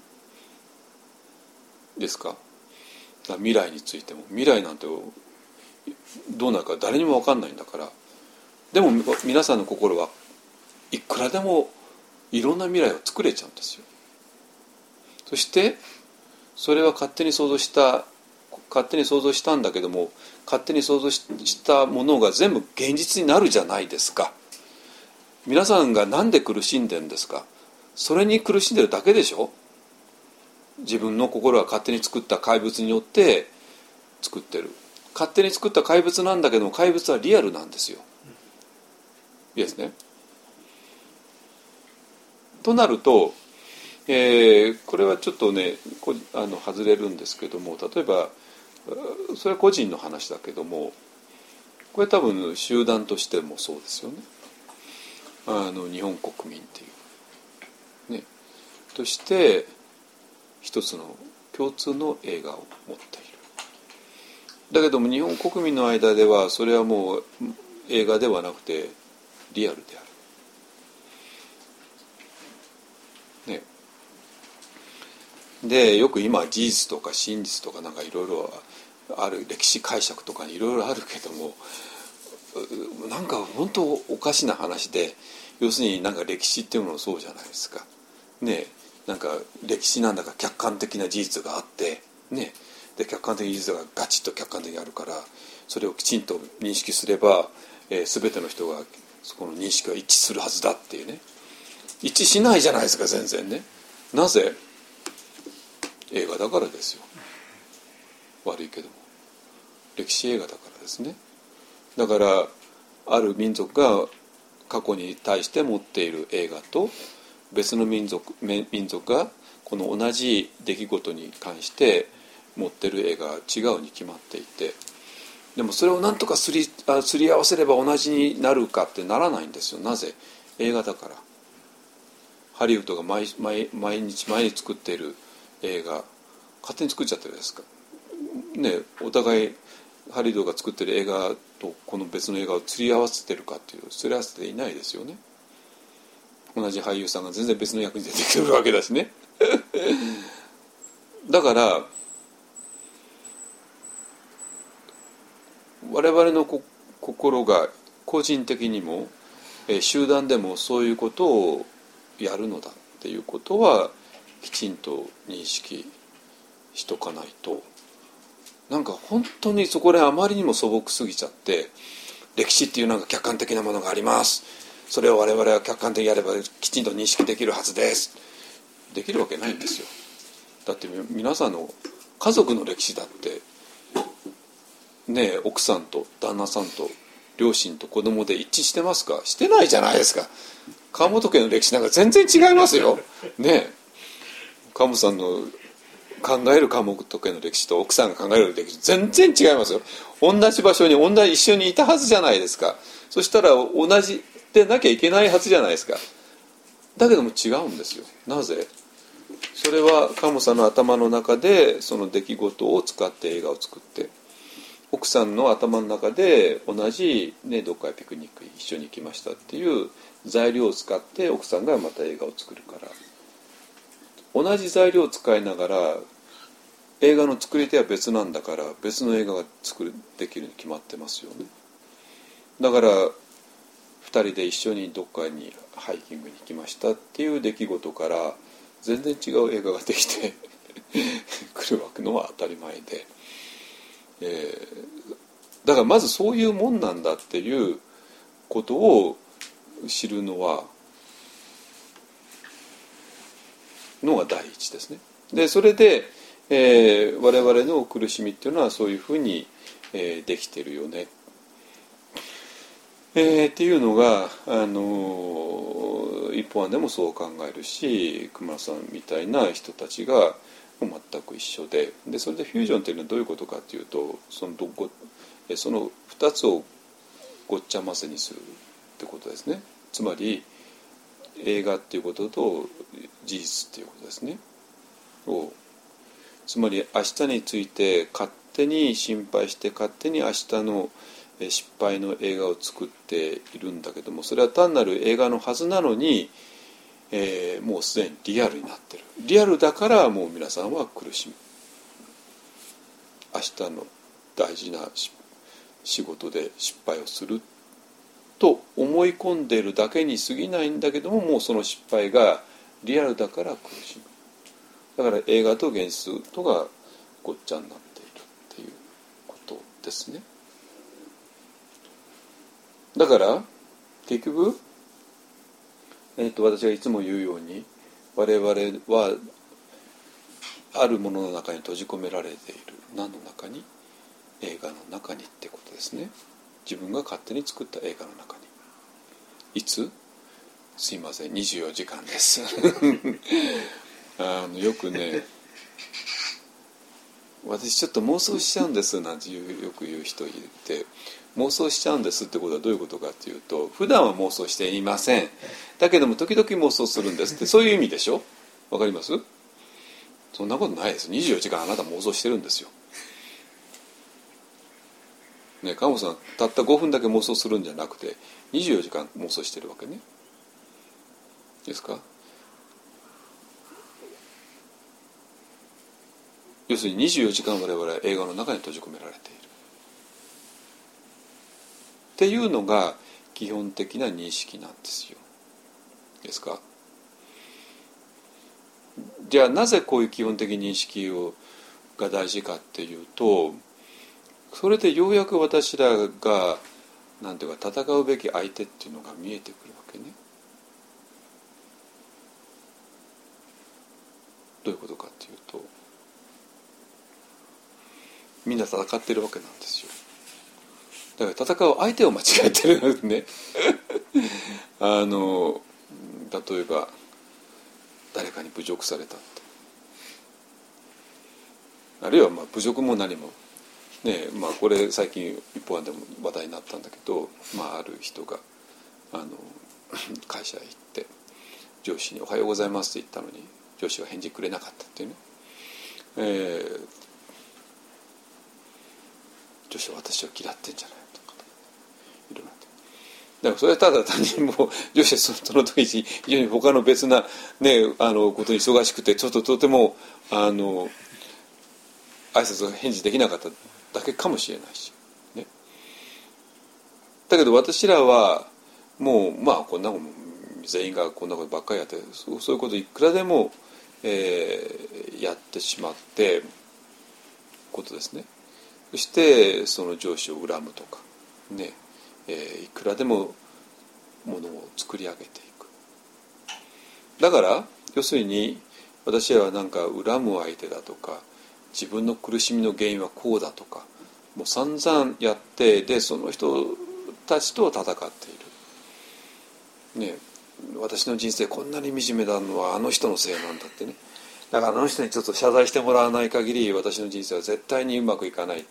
ですか。だから未来についても、未来なんてどうなるか誰にも分かんないんだから。でも皆さんの心はいくらでもいろんな未来を作れちゃうんですよ。そしてそれは勝手に想像した勝手に想像したんだけども、勝手に想像したものが全部現実になるじゃないですか。皆さんが何で苦しんでるんですか。それに苦しんでるだけでしょ。自分の心は勝手に作った怪物によって作ってる。勝手に作った怪物なんだけども、怪物はリアルなんですよ。いいですね。となると、えー、これはちょっとねこあの外れるんですけども、例えばそれは個人の話だけども、これ多分集団としてもそうですよね。あの日本国民っていうねとして一つの共通の映画を持っている。だけども日本国民の間ではそれはもう映画ではなくてリアルである、ね、でよく今事実とか真実とかなんかいろいろある、歴史解釈とかいろいろあるけども、なんか本当おかしな話で、要するになんか歴史っていうのもそうじゃないですかね。なんか歴史なんだか客観的な事実があってね、で客観的な事実がガチッと客観的にあるから、それをきちんと認識すれば、えー、全ての人がそこの認識が一致するはずだっていうね。一致しないじゃないですか全然ね。なぜ？映画だからですよ。悪いけども歴史映画だからですね。だからある民族が過去に対して持っている映画と別の民族民族がこの同じ出来事に関して持ってる映画が違うに決まっていて、でもそれを何とかすり、あ、すり合わせれば同じになるかってならないんですよ。なぜ？映画だから。ハリウッドが 毎, 毎, 毎日毎日作っている映画勝手に作っちゃってるですかね。お互いハリウッドが作ってる映画とこの別の映画を釣り合わせてるかっていう、釣り合わせていないですよね。同じ俳優さんが全然別の役に出てくるわけだしねだから我々のこ心が個人的にも、えー、集団でもそういうことをやるのだっていうことはきちんと認識しとかないと、なんか本当にそこであまりにも素朴すぎちゃって、歴史っていうなんか客観的なものがあります、 それを我々は客観的にやればきちんと認識できるはずです。できるわけないんですよ。だって皆さんの家族の歴史だってねえ、奥さんと旦那さんと両親と子供で一致してますか？してないじゃないですか。川本家の歴史なんか全然違いますよ。ねえ、川本さんの考える川本家の歴史と奥さんが考える歴史全然違いますよ。同じ場所に同じ一緒にいたはずじゃないですか。そしたら同じでなきゃいけないはずじゃないですか。だけども違うんですよ。なぜ？それは川本さんの頭の中でその出来事を使って映画を作って、奥さんの頭の中で同じ、ね、どっかへピクニック一緒に行きましたっていう材料を使って奥さんがまた映画を作るから、同じ材料を使いながら映画の作り手は別なんだから別の映画が作るできるに決まってますよね。だからふたりで一緒にどっかにハイキングに行きましたっていう出来事から全然違う映画ができてくるわけのは当たり前で、えー、だからまずそういうもんなんだっていうことを知るのはのが第一ですね。でそれで、えー、我々の苦しみっていうのはそういうふうに、えー、できてるよね、えー、っていうのが、あのー、一方案でもそう考えるし、熊さんみたいな人たちが全く一緒で、でそれでフュージョンっていうのはどういうことかっていうと、そのどこそのふたつをごっちゃ混ぜにするってことですね。つまり映画っていうことと事実っていうことですね。をつまり明日について勝手に心配して勝手に明日の失敗の映画を作っているんだけども、それは単なる映画のはずなのに、えー、もうすでにリアルになってる。リアルだからもう皆さんは苦しむ。明日の大事な仕事で失敗をすると思い込んでいるだけに過ぎないんだけども、もうその失敗がリアルだから苦しむ。だから映画と現実とがごっちゃになっているっていうことですね。だから結局、えー、と私がいつも言うように、我々はあるものの中に閉じ込められている。何の中に？映画の中にってことですね。自分が勝手に作った映画の中に。いつ？すいません、にじゅうよじかんですあのよくね、私ちょっと妄想しちゃうんですなんてよく言う人いて、妄想しちゃうんですってことはどういうことかっていうと、普段は妄想していません、だけども時々妄想するんですって、そういう意味でしょ。わかります？そんなことないです。にじゅうよじかんあなた妄想してるんですよ。ね、川本さんたったごふんだけ妄想するんじゃなくてにじゅうよじかん妄想してるわけね。ですか？要するににじゅうよじかん我々は映画の中に閉じ込められているっていうのが基本的な認識なんですよ。ですか？じゃあなぜこういう基本的認識をが大事かっていうと、それでようやく私らがなんていうか戦うべき相手っていうのが見えてくるわけね。どういうことかっていうと、みんな戦ってるわけなんですよ。だから戦う相手を間違えてるんねあの例えば誰かに侮辱されたって、あるいはまあ侮辱も何もね、まあこれ最近一方案でも話題になったんだけど、まあある人があの会社へ行って上司におはようございますって言ったのに上司は返事くれなかったっていうね、えー、上司は私を嫌ってんじゃないとかいろいろあって、だからそれはただ単にもう上司はその時に非常に他の別な、ね、あのことに忙しくてちょっととてもあの挨拶が返事できなかっただけかもしれないし、ね、だけど私らはもうまあこんなもん全員がこんなことばっかりやってそう、そういうこといくらでも、えー、やってしまってことですね。そしてその上司を恨むとかね、えー、いくらでもものを作り上げていく。だから要するに私はなんか恨む相手だとか自分の苦しみの原因はこうだとかもう散々やって、でその人たちと戦っている、ね、私の人生こんなに惨めなのはあの人のせいなんだってね。だからあの人にちょっと謝罪してもらわない限り私の人生は絶対にうまくいかないって、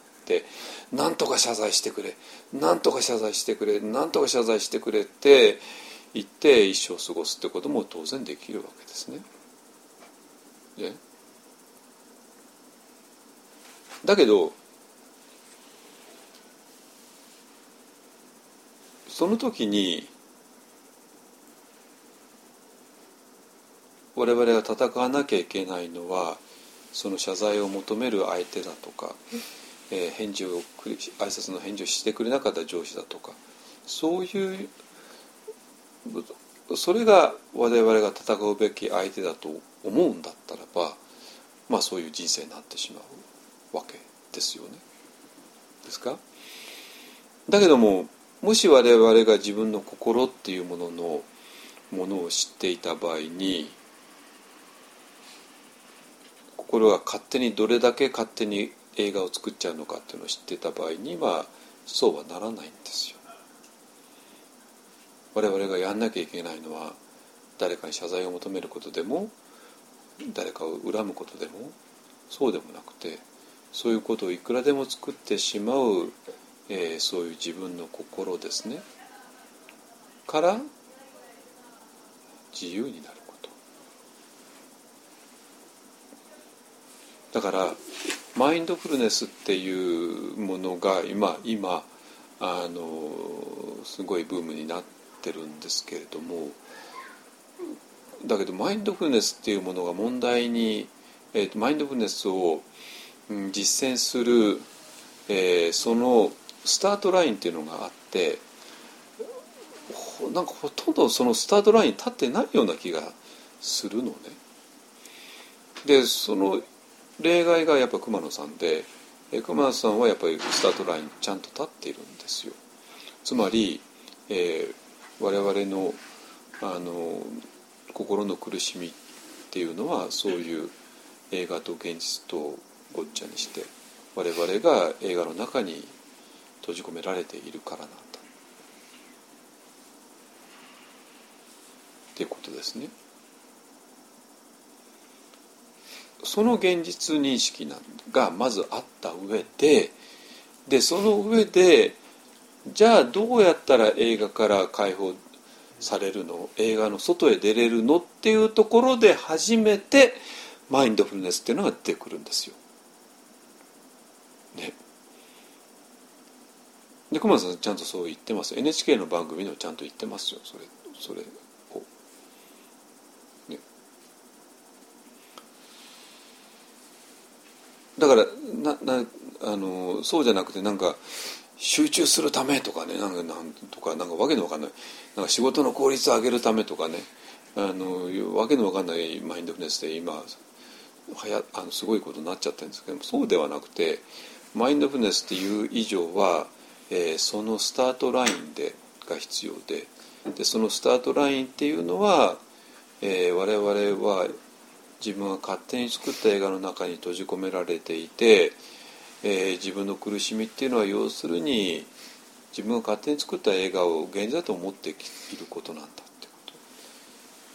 なんとか謝罪してくれ、なんとか謝罪してくれ、なんとか謝罪してくれって言って一生過ごすってことも当然できるわけですね。ね、だけどその時に我々が戦わなきゃいけないのはその謝罪を求める相手だとか、えー、返事を挨拶の返事をしてくれなかった上司だとか、そういうそれが我々が戦うべき相手だと思うんだったらば、まあそういう人生になってしまうわけですよね。ですか？だけどももし我々が自分の心っていうもののものを知っていた場合に、心が勝手にどれだけ勝手に映画を作っちゃうのかっていうのを知っていた場合にはそうはならないんですよ。我々がやんなきゃいけないのは誰かに謝罪を求めることでも誰かを恨むことでもそうでもなくて、そういうことをいくらでも作ってしまう、えー、そういう自分の心ですねから自由になること。だからマインドフルネスっていうものが今今あのすごいブームになってるんですけれども、だけどマインドフルネスっていうものが問題に、えー、マインドフルネスを、うん、実践する、えー、そのスタートラインっていうのがあって、なんかほとんどそのスタートラインに立ってないような気がするのね。でその例外がやっぱ熊野さんで、熊野さんはやっぱりスタートラインちゃんと立っているんですよ。つまり、えー、我々のあの心の苦しみっていうのはそういう映画と現実とごっちゃにして我々が映画の中に閉じ込められているからなんだっていうことですね。その現実認識がまずあった上で、でその上でじゃあどうやったら映画から解放されるの、映画の外へ出れるのっていうところで初めてマインドフルネスっていうのが出てくるんですよ。ね。で熊野さんちゃんとそう言ってます。エヌエイチケー の番組でもちゃんと言ってますよ。それそれを。ね。だからななあのそうじゃなくてなんか集中するためとかね、なんかなんとかなんかわけのわかんない、なんか仕事の効率を上げるためとかね、あのわけのわかんないマインドフルネスで今はやあのすごいことになっちゃってるんですけども、そうではなくてマインドフルネスっていう以上は、えー、そのスタートラインでが必要で、でそのスタートラインっていうのは、えー、我々は自分が勝手に作った映画の中に閉じ込められていて、えー、自分の苦しみっていうのは要するに自分が勝手に作った映画を現実だと思っていることなんだってこと。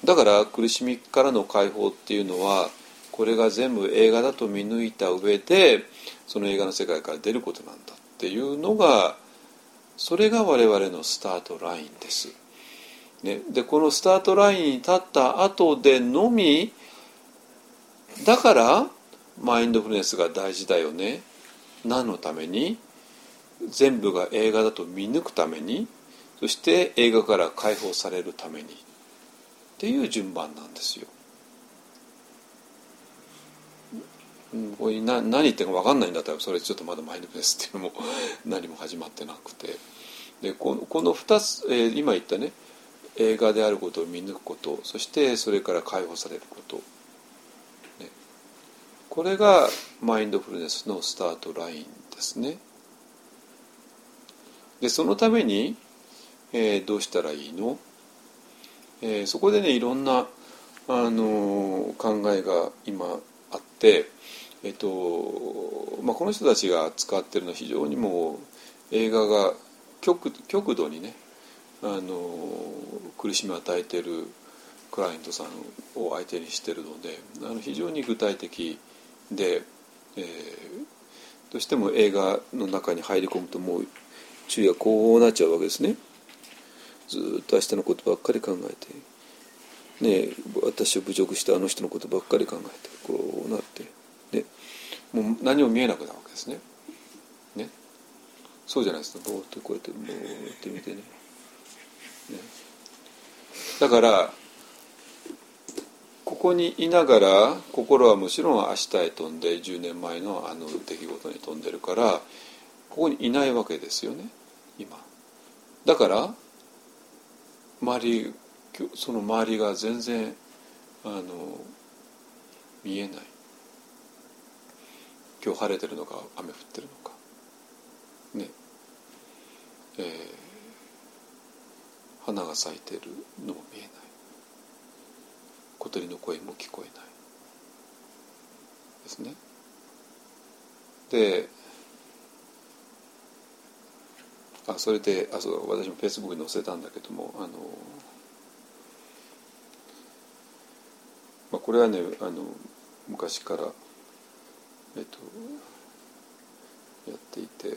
だから苦しみからの解放っていうのはこれが全部映画だと見抜いた上でその映画の世界から出ることなんだっていうのが、それが我々のスタートラインです、ね、でこのスタートラインに立った後でのみ、だからマインドフルネスが大事だよね。何のために？全部が映画だと見抜くために、そして映画から解放されるためにっていう順番なんですよ。これな何言ってるか分かんないんだったらそれちょっとまだマインドフルネスっていうのも何も始まってなくて、でこの、このふたつ、えー、今言ったね、映画であることを見抜くこと、そしてそれから解放されること、ね、これがマインドフルネスのスタートラインですね。でそのために、 えー、どうしたらいいの、えー、そこでねいろんな、あのー、考えが今あって、えっとまあ、この人たちが使ってるのは非常にもう映画が 極, 極度にね、あのー、苦しみを与えているクライアントさんを相手にしているので、あの非常に具体的で、えー、どうしても映画の中に入り込むともう注意がこうなっちゃうわけですね。ずっと明日のことばっかり考えて、ね、私を侮辱したあの人のことばっかり考えてこうなって、でもう何も見えなくなるわけですね。ね、そうじゃないですか。ぼーっとこうやってぼーって見てね。ね、だからここにいながら心はもちろん明日へ飛んでじゅうねんまえのあの出来事に飛んでるからここにいないわけですよね今。だから周りその周りが全然あの見えない。今日晴れてるのか雨降ってるのかね、えー、花が咲いてるのも見えない。小鳥の声も聞こえないですね。で、あそれであそう私もフェイスブックに載せたんだけども、あの、まあ、これはねあの昔からえっとやっていて、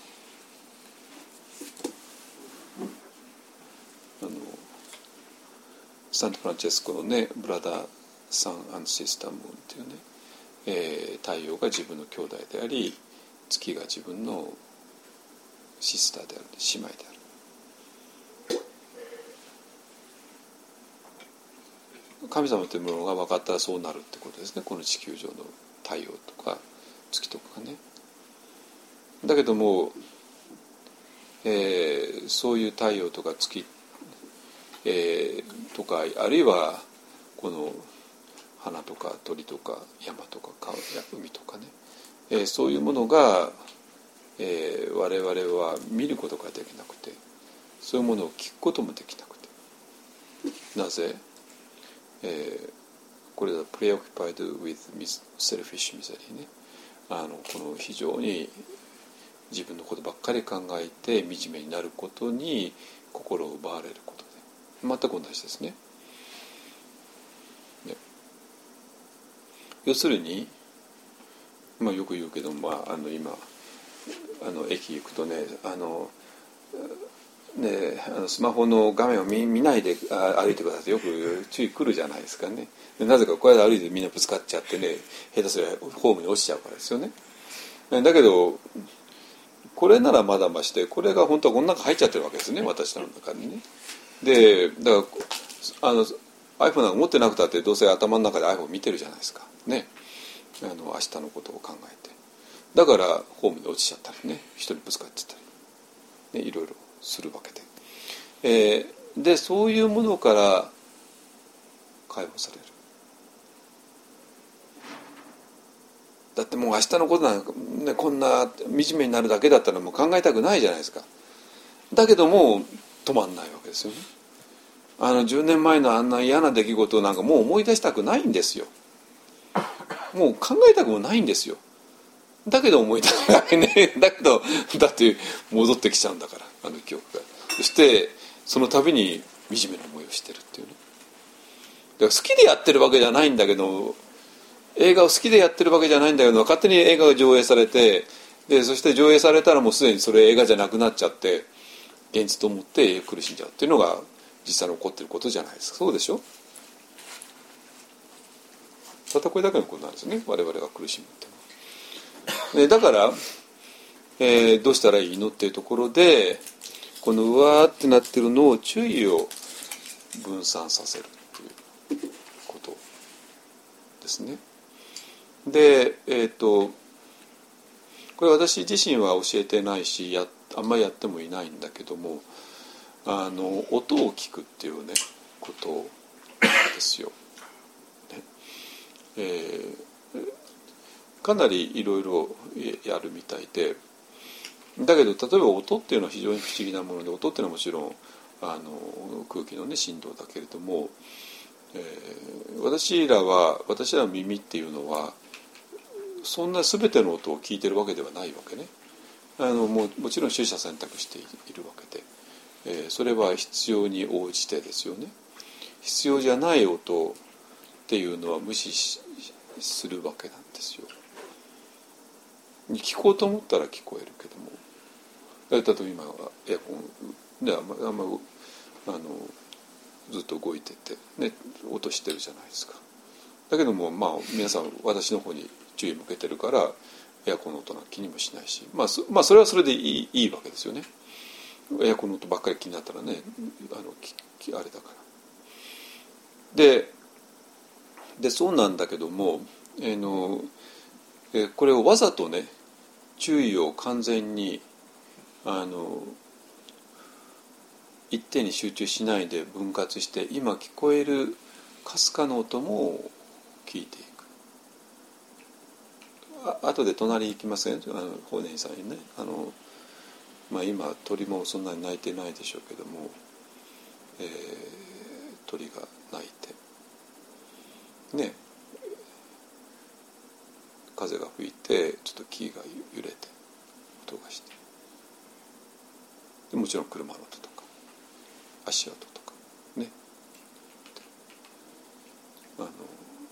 あのサント・フランチェスコのねブラダー・サン・アンド・シスター・ムーンっていうね、えー、太陽が自分の兄弟であり月が自分のシスターである、姉妹である。神様というものが分かったらそうなるってことですね。この地球上の太陽とか月とかがね。だけども、えー、そういう太陽とか月えー、とかあるいはこの花とか鳥とか山とか川や海とかね、えー、そういうものが、えー、我々は見ることができなくて、そういうものを聞くこともできなくて、なぜ、えー、これは preoccupied with selfish misery ね、あのこの非常に自分のことばっかり考えて惨めになることに心を奪われることで全く同じですね。ね、要するに、まあ、よく言うけど、まあ、あの今あの駅行くとね、あのねあのスマホの画面を 見, 見ないで歩いてくださいってよく注意来るじゃないですかね。でなぜかこうやって歩いてみんなぶつかっちゃってね、下手すりゃホームに落ちちゃうからですよね。だけどこれならまだまして、これが本当はこの中入っちゃってるわけですね、私の中にね。でだからあの iPhone なんか持ってなくたってどうせ頭の中で iPhone 見てるじゃないですかね、あの明日のことを考えて、だからホームに落ちちゃったりね、人にぶつかっちゃったり、ね、いろいろするわけで、えー、でそういうものから解放される。だってもう明日のことなんか、ね、こんな惨めになるだけだったらもう考えたくないじゃないですか。だけども止まんないわけですよね。あのじゅうねんまえのあんな嫌な出来事なんかもう思い出したくないんですよ。もう考えたくもないんですよ。だけど思い出せないね。だけどだって戻ってきちゃうんだから、あの記憶が。そしてその度に惨めな思いをしてるっていうね。だから好きでやってるわけじゃないんだけど、映画を好きでやってるわけじゃないんだけど、勝手に映画が上映されて、でそして上映されたらもうすでにそれ映画じゃなくなっちゃって、現実と思って苦しんじゃうっていうのが実際に起こっていることじゃないですか。そうでしょ。たったこれだけのことなんですね、我々が苦しむっていうのは。だから、えー、どうしたらいいのっていうところで、このうわーってなってるのを注意を分散させるっていうことですね。で、えっとこれ私自身は教えてないし、やあんまりやってもいないんだけども、あの音を聞くっていうねことですよ。ねえー、かなりいろいろやるみたいで、だけど例えば音っていうのは非常に不思議なもので、音っていうのはもちろんあの空気の、ね、振動だけれども、えー、私らは私らの耳っていうのはそんな全ての音を聞いてるわけではないわけね。あの も, もちろん取捨選択しているわけで、えー、それは必要に応じてですよね。必要じゃない音っていうのは無視するわけなんですよ。聞こうと思ったら聞こえるけども、例えば今はエアコンであんまあんまあのずっと動いてて、ね、音してるじゃないですか。だけどもまあ皆さん私の方に注意向けてるからエアコンの音なんか気にもしないし、まあ、そまあそれはそれでいい、いいわけですよね。エアコンの音ばっかり気になったらね、あのきあれだから。ででそうなんだけども、えー、のえー、これをわざとね注意を完全にあの一点に集中しないで分割して今聞こえるかすかの音も聞いていく。あ後で隣行きません、あの法然さんにね、あの、まあ、今鳥もそんなに鳴いてないでしょうけども、えー、鳥が鳴いてね、風が吹いてちょっと木が揺れて音がして、でもちろん車の音とか足音とかね、あの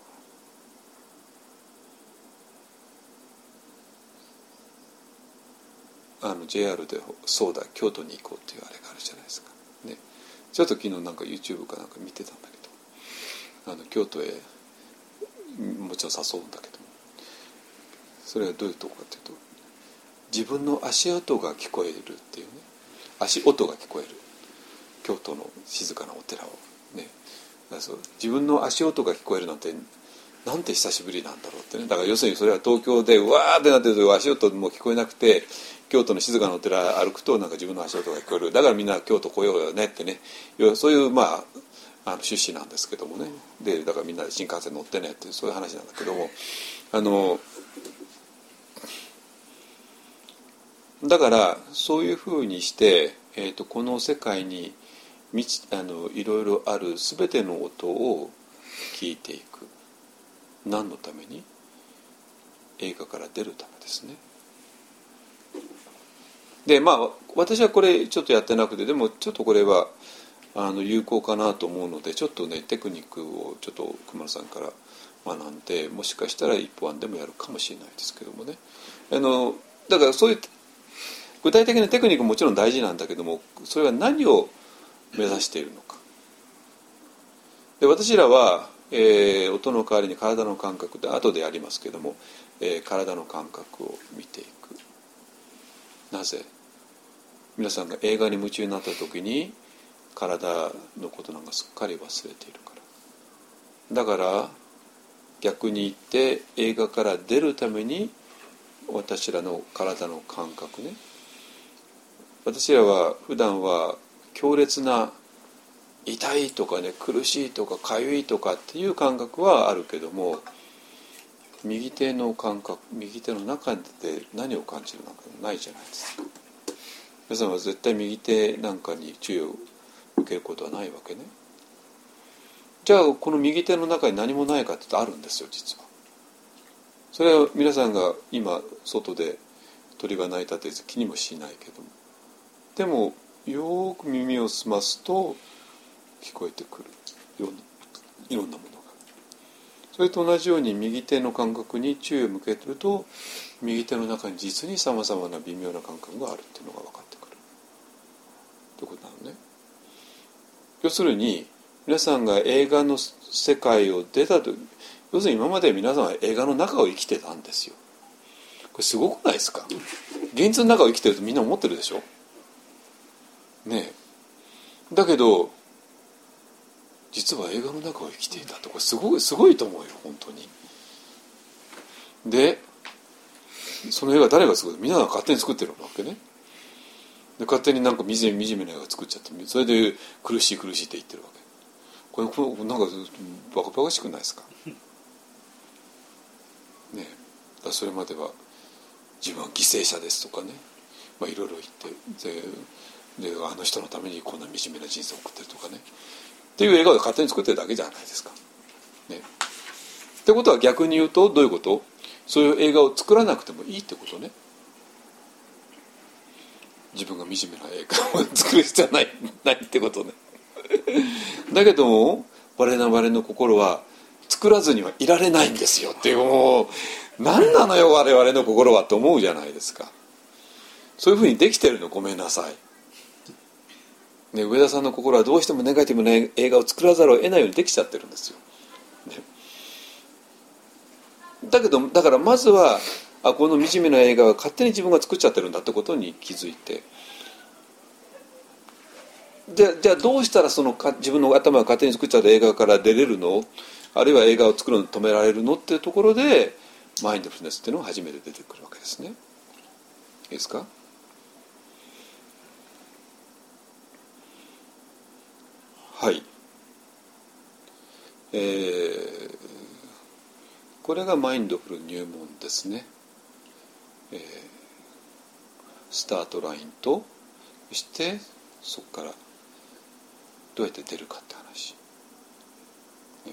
あの ジェイアール でそうだ京都に行こうっていうあれがあるじゃないですか、ね、ちょっと昨日なんか YouTube かなんか見てたんだけど、あの京都へもちろん誘うんだけども、それはどういうとこかというと自分の足音が聞こえるっていうね、足音が聞こえる京都の静かなお寺をね、だそう自分の足音が聞こえるなんてなんて久しぶりなんだろうってね。だから要するにそれは東京でうわーってなってると足音も聞こえなくて、京都の静かなお寺歩くとなんか自分の足音が聞こえる、だからみんな京都来ようよねってね、そういうまああの趣旨なんですけどもね。でだからみんなで新幹線乗ってねってそういう話なんだけども、あのだからそういうふうにして、えーと、この世界にちあのいろいろある全ての音を聞いていく。何のために？映画から出るためですね。でまあ私はこれちょっとやってなくて、でもちょっとこれはあの有効かなと思うので、ちょっとねテクニックをちょっと熊野さんから学んで、もしかしたら一歩案でもやるかもしれないですけどもね。あのだからそういう具体的なテクニックももちろん大事なんだけども、それは何を目指しているのか。で私らは、えー、音の代わりに体の感覚で後でやりますけども、えー、体の感覚を見ていく。なぜ？皆さんが映画に夢中になった時に体のことなんかすっかり忘れているから。だから逆に言って映画から出るために私らの体の感覚ね、私らは普段は強烈な痛いとかね、苦しいとか痒いとかっていう感覚はあるけども、右手の感覚、右手の中で何を感じるなんかないじゃないですか。皆さんは絶対右手なんかに注意を受けることはないわけね。じゃあこの右手の中に何もないかって言うとあるんですよ、実は。それは皆さんが今外で鳥が鳴いたって気にもしないけども、でもよく耳を澄ますと聞こえてくるようないろんなものが、それと同じように右手の感覚に注意を向けてると、右手の中に実にさまざまな微妙な感覚があるっていうのが分かってくるということなのね。要するに皆さんが映画の世界を出たと、要するに今まで皆さんは映画の中を生きてたんですよ。これすごくないですか？現実の中を生きてるとみんな思ってるでしょねえ。だけど実は映画の中を生きていたって、これすごいすごいと思うよ本当に。でその映画誰が作る？みんなが勝手に作ってるわけね。で勝手になんか惨め惨めな映画作っちゃって、それで苦しい苦しいって言ってるわけ。これこれなんかバカバカしくないですかねえ。だそれまでは自分は犠牲者ですとかね、まあいろいろ言って、でであの人のためにこんな惨めな人生を送ってるとかねっていう映画を勝手に作ってるだけじゃないですか。ね、ってことは逆に言うとどういうこと？そういう映画を作らなくてもいいってことね。自分が惨めな映画を作る必要はないないってことね。だけども我々の心は作らずにはいられないんですよっていう、もう何なのよ我々の心はって思うじゃないですか。そういうふうにできてるの、ごめんなさい、ね、上田さんの心はどうしてもネガティブな映画を作らざるを得ないようにできちゃってるんですよ、ね、だけどだからまずはあこの惨めな映画は勝手に自分が作っちゃってるんだってことに気づいて、でじゃあどうしたらそのか自分の頭が勝手に作っちゃった映画から出れるの、あるいは映画を作るのを止められるのっていうところでマインドフルネスっていうのが初めて出てくるわけですね。いいですか。はい、えー、これがマインドフル入門ですね、えー、スタートラインとそしてそこからどうやって出るかって話、ね、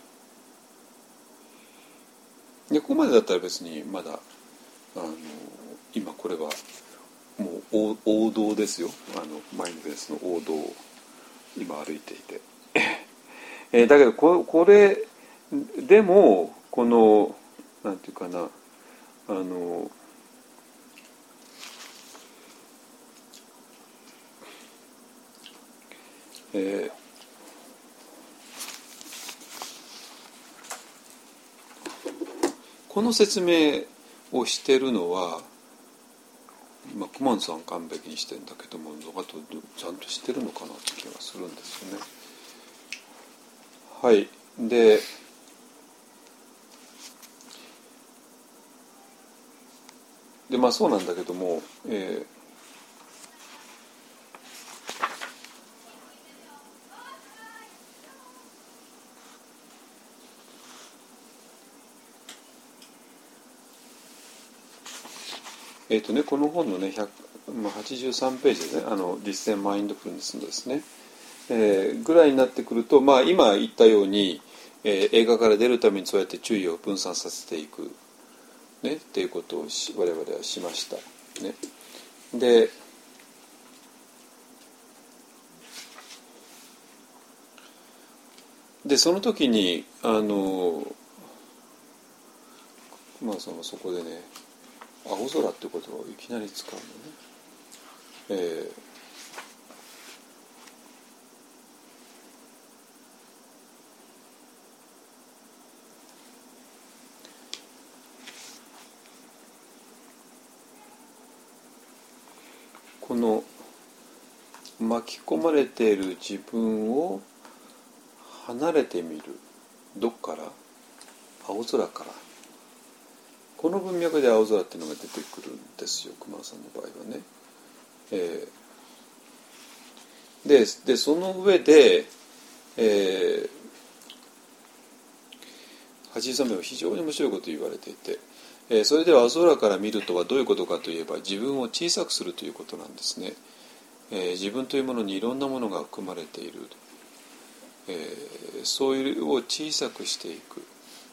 でここまでだったら別にまだあの今これはもう王道ですよ。あのマインドフルネスの王道を今歩いていてえー、だけど こ, これでもこのなんていうかなあのえー、この説明をしてるのは今クマンさん完璧にしてるんだけども、あとちゃんとしてるのかなって気がするんですよね。はい、ででまあそうなんだけども、えーえーとね、この本のね、まあ、はちじゅうさんページでね、あの実践マインドフルネスのですね、えー、ぐらいになってくると、まあ、今言ったように、えー、映画から出るためにそうやって注意を分散させていく、ね、っていうことをし我々はしました。ね、ででその時にあのまあそのそこでね青空って言葉をいきなり使うのね、えー、この巻き込まれている自分を離れてみる、どっから？青空から。この文脈で青空っていうのが出てくるんですよ、熊さんの場合はね。えー、で, でその上で、えー、はちじゅうさんめいは非常に面白いことを言われていて、えー、それでは青空から見るとはどういうことかといえば自分を小さくするということなんですね。えー、自分というものにいろんなものが含まれている、えー、そういうを小さくしていく。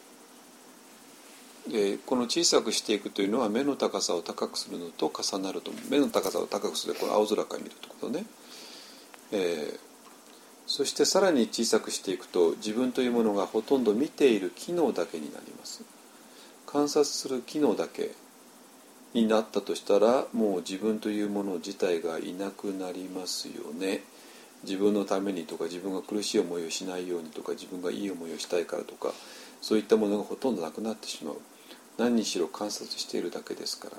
でこの小さくしていくというのは目の高さを高くするのと重なると思う。目の高さを高くするこの青空から見るということね、えー、そしてさらに小さくしていくと自分というものがほとんど見ている機能だけになります。観察する機能だけになったとしたらもう自分というもの自体がいなくなりますよね。自分のためにとか自分が苦しい思いをしないようにとか自分がいい思いをしたいからとかそういったものがほとんどなくなってしまう。何にしろ観察しているだけですから。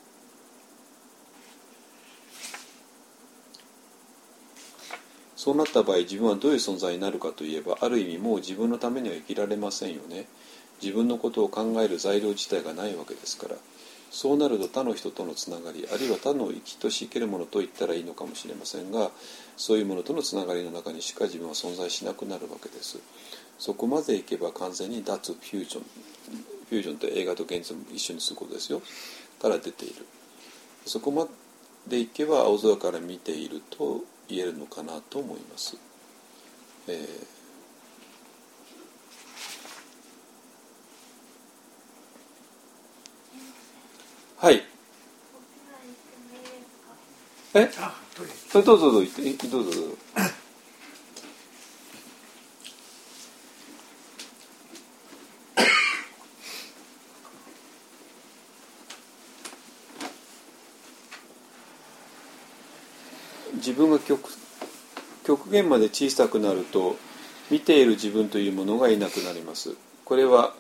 そうなった場合自分はどういう存在になるかといえばある意味もう自分のためには生きられませんよね。自分のことを考える材料自体がないわけですから。そうなると他の人とのつながりあるいは他の生きとし生けるものと言ったらいいのかもしれませんがそういうものとのつながりの中にしか自分は存在しなくなるわけです。そこまでいけば完全に脱フュージョンフュージョンって映画と現実を一緒にすることですよから出ている。そこまでいけば青空から見ていると言えるのかなと思います。えー、はい。え？あ、どうぞどうぞ言ってどうぞどうぞ。自分が 極, 極限まで小さくなると見ている自分というものがいなくなります。これは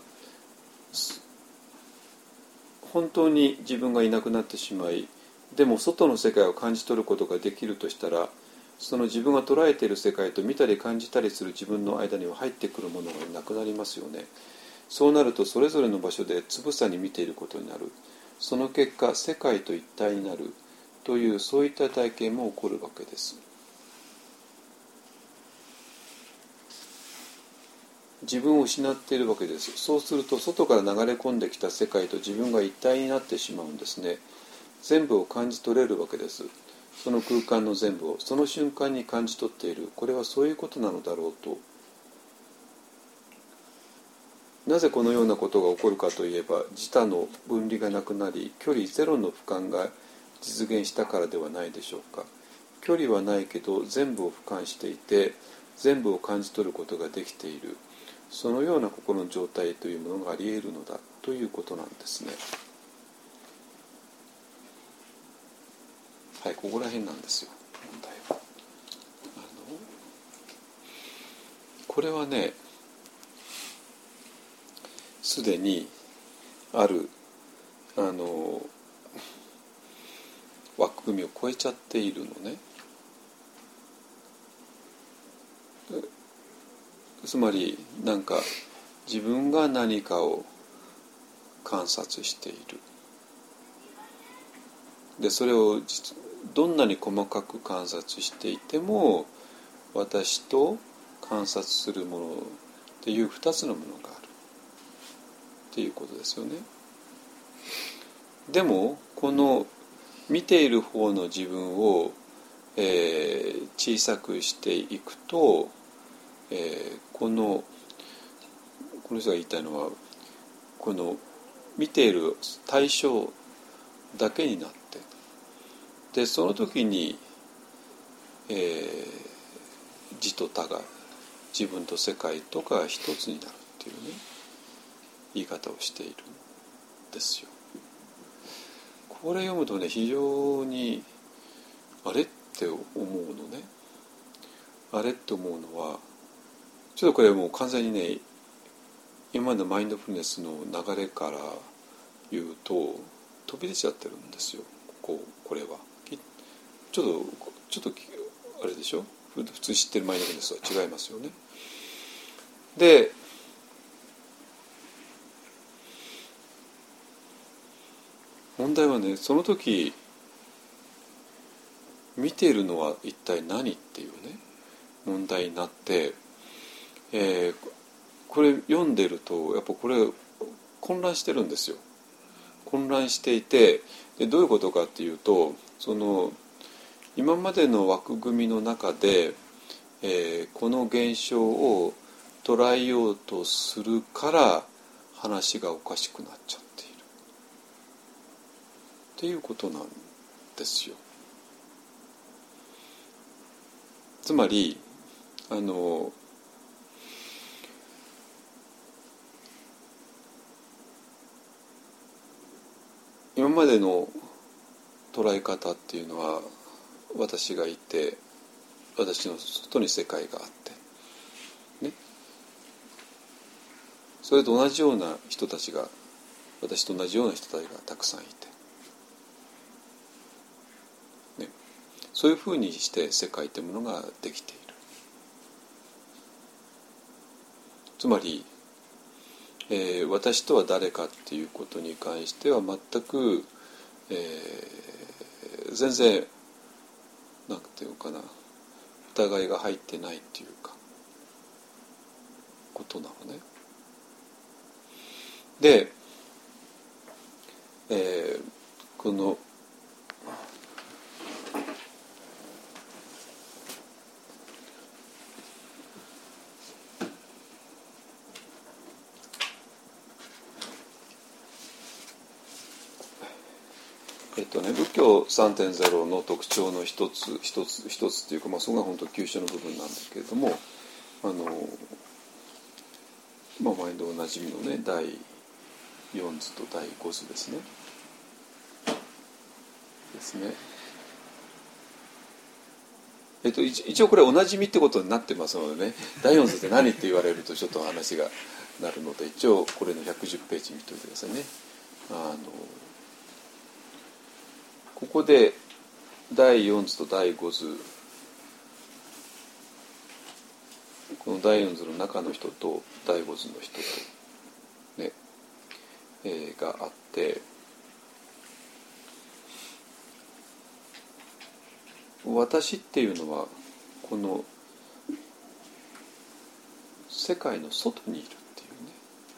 本当に自分がいなくなってしまい、でも外の世界を感じ取ることができるとしたら、その自分が捉えている世界と見たり感じたりする自分の間には入ってくるものがなくなりますよね。そうなるとそれぞれの場所でつぶさに見ていることになる。その結果世界と一体になるという、そういった体験も起こるわけです。自分を失っているわけです。そうすると外から流れ込んできた世界と自分が一体になってしまうんですね。全部を感じ取れるわけです。その空間の全部をその瞬間に感じ取っている。これはそういうことなのだろうと。なぜこのようなことが起こるかといえば、自他の分離がなくなり、距離ゼロの俯瞰が実現したからではないでしょうか。距離はないけど全部を俯瞰していて、全部を感じ取ることができている。そのような心の状態というものがあり得るのだということなんですね。はい、ここら辺なんですよ、問題は。あのこれはね、すでにあるあの枠組みを超えちゃっているのね。つまりなんか自分が何かを観察している。でそれをどんなに細かく観察していても、私と観察するものっていう二つのものがあるっていうことですよね。でもこの見ている方の自分を、えー、小さくしていくと、えー、このこの人が言いたいのは、この見ている対象だけになって、でその時に、えー、自と他が、自分と世界とが一つになるっていうね、言い方をしているんですよ。これ読むとね、非常にあれって思うのね。あれって思うのは、ちょっとこれもう完全にね、今までのマインドフルネスの流れから言うと飛び出ちゃってるんですよ。こうこれはちょっとちょっとあれでしょ、普通知ってるマインドフルネスは違いますよね。で問題はね、その時見ているのは一体何っていうね問題になって、えー、これ読んでるとやっぱこれ混乱してるんですよ。混乱していて、でどういうことかっていうと、その今までの枠組みの中で、えー、この現象を捉えようとするから話がおかしくなっちゃっているっていうことなんですよ。つまりあの今までの捉え方っていうのは、私がいて私の外に世界があってね、それと同じような人たちが、私と同じような人たちがたくさんいて、ね、そういうふうにして世界というものができている。つまり、えー、私とは誰かっていうことに関しては全く、えー、全然なんていうかな、疑いが入ってないっていうかことなのね。で、えー、この仏教 さんてんゼロ の特徴の一つ一つ一つっていうか、まあ、それが本当急所の部分なんですけれども、あの、まあ、毎度おなじみのねだいよん図とだいご図ですね。ですね。えっと、一応これおなじみってことになってますのでね、だいよん図って何って言われるとちょっと話がなるので、一応これのひゃくじゅうページ見ておいてくださいね。あのここでだいよん図とだいご図、このだいよん図の中の人とだいご図の人とね、えー、があって、私っていうのはこの世界の外にいるっていうね、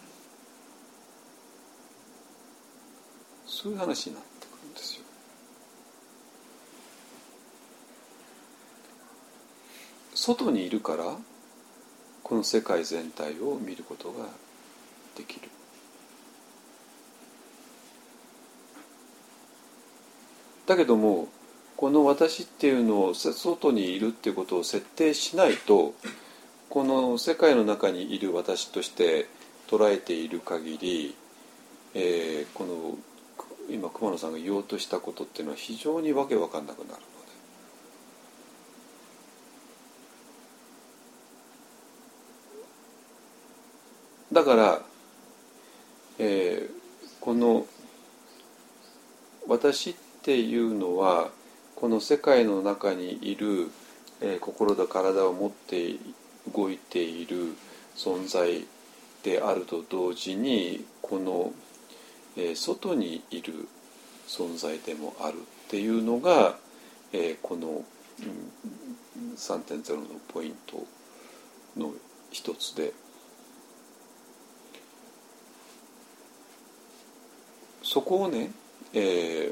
そういう話になってくるんですよ。外にいるからこの世界全体を見ることができる。だけどもこの私っていうのを外にいるっていうことを設定しないと、この世界の中にいる私として捉えている限り、えー、この今熊野さんが言おうとしたことっていうのは非常にわけわかんなくなるので、だから、えー、この私っていうのはこの世界の中にいる、えー、心と体を持って動いている存在であると同時に、この、えー、外にいる存在でもあるっていうのが、えー、この、うん、さんてんゼロ のポイントの一つで、そこをね、え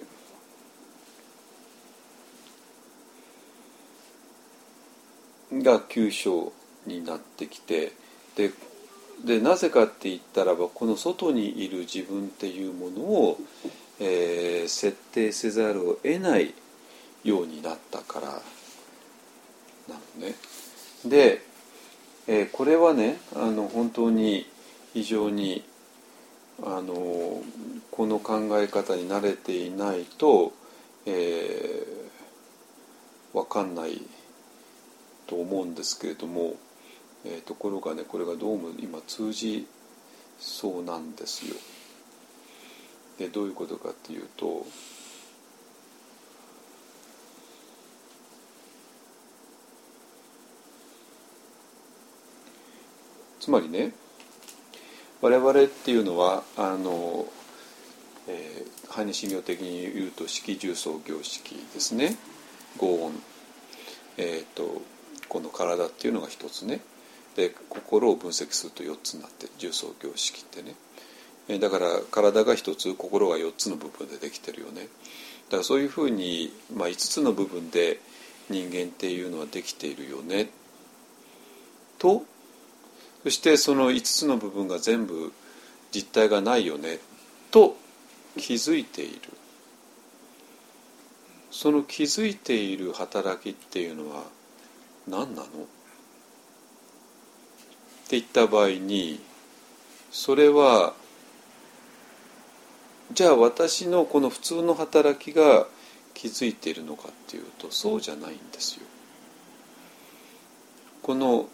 ー、が急所になってきて、ででなぜかって言ったらば、この外にいる自分っていうものを、えー、設定せざるを得ないようになったからなのね。で、えー、これはね、あの本当に非常にあのこの考え方に慣れていないと、えー、分かんないと思うんですけれども、えー、ところがね、これがどうも今通じそうなんですよ。でどういうことかっていうと、つまりね、我々っていうのはあの、えー、般若心経的に言うと色重層行識ですね。五音、えー、とこの体っていうのが一つね。で心を分析するとよっつになって重層行識ってね、えー、だから体が一つ、心がよっつの部分でできてるよね。だからそういうふうに、まあ、いつつの部分で人間っていうのはできているよねと、そしてそのいつつの部分が全部実体がないよねと気づいている。その気づいている働きっていうのは何なのって言った場合に、それはじゃあ私のこの普通の働きが気づいているのかっていうと、そうじゃないんですよ。この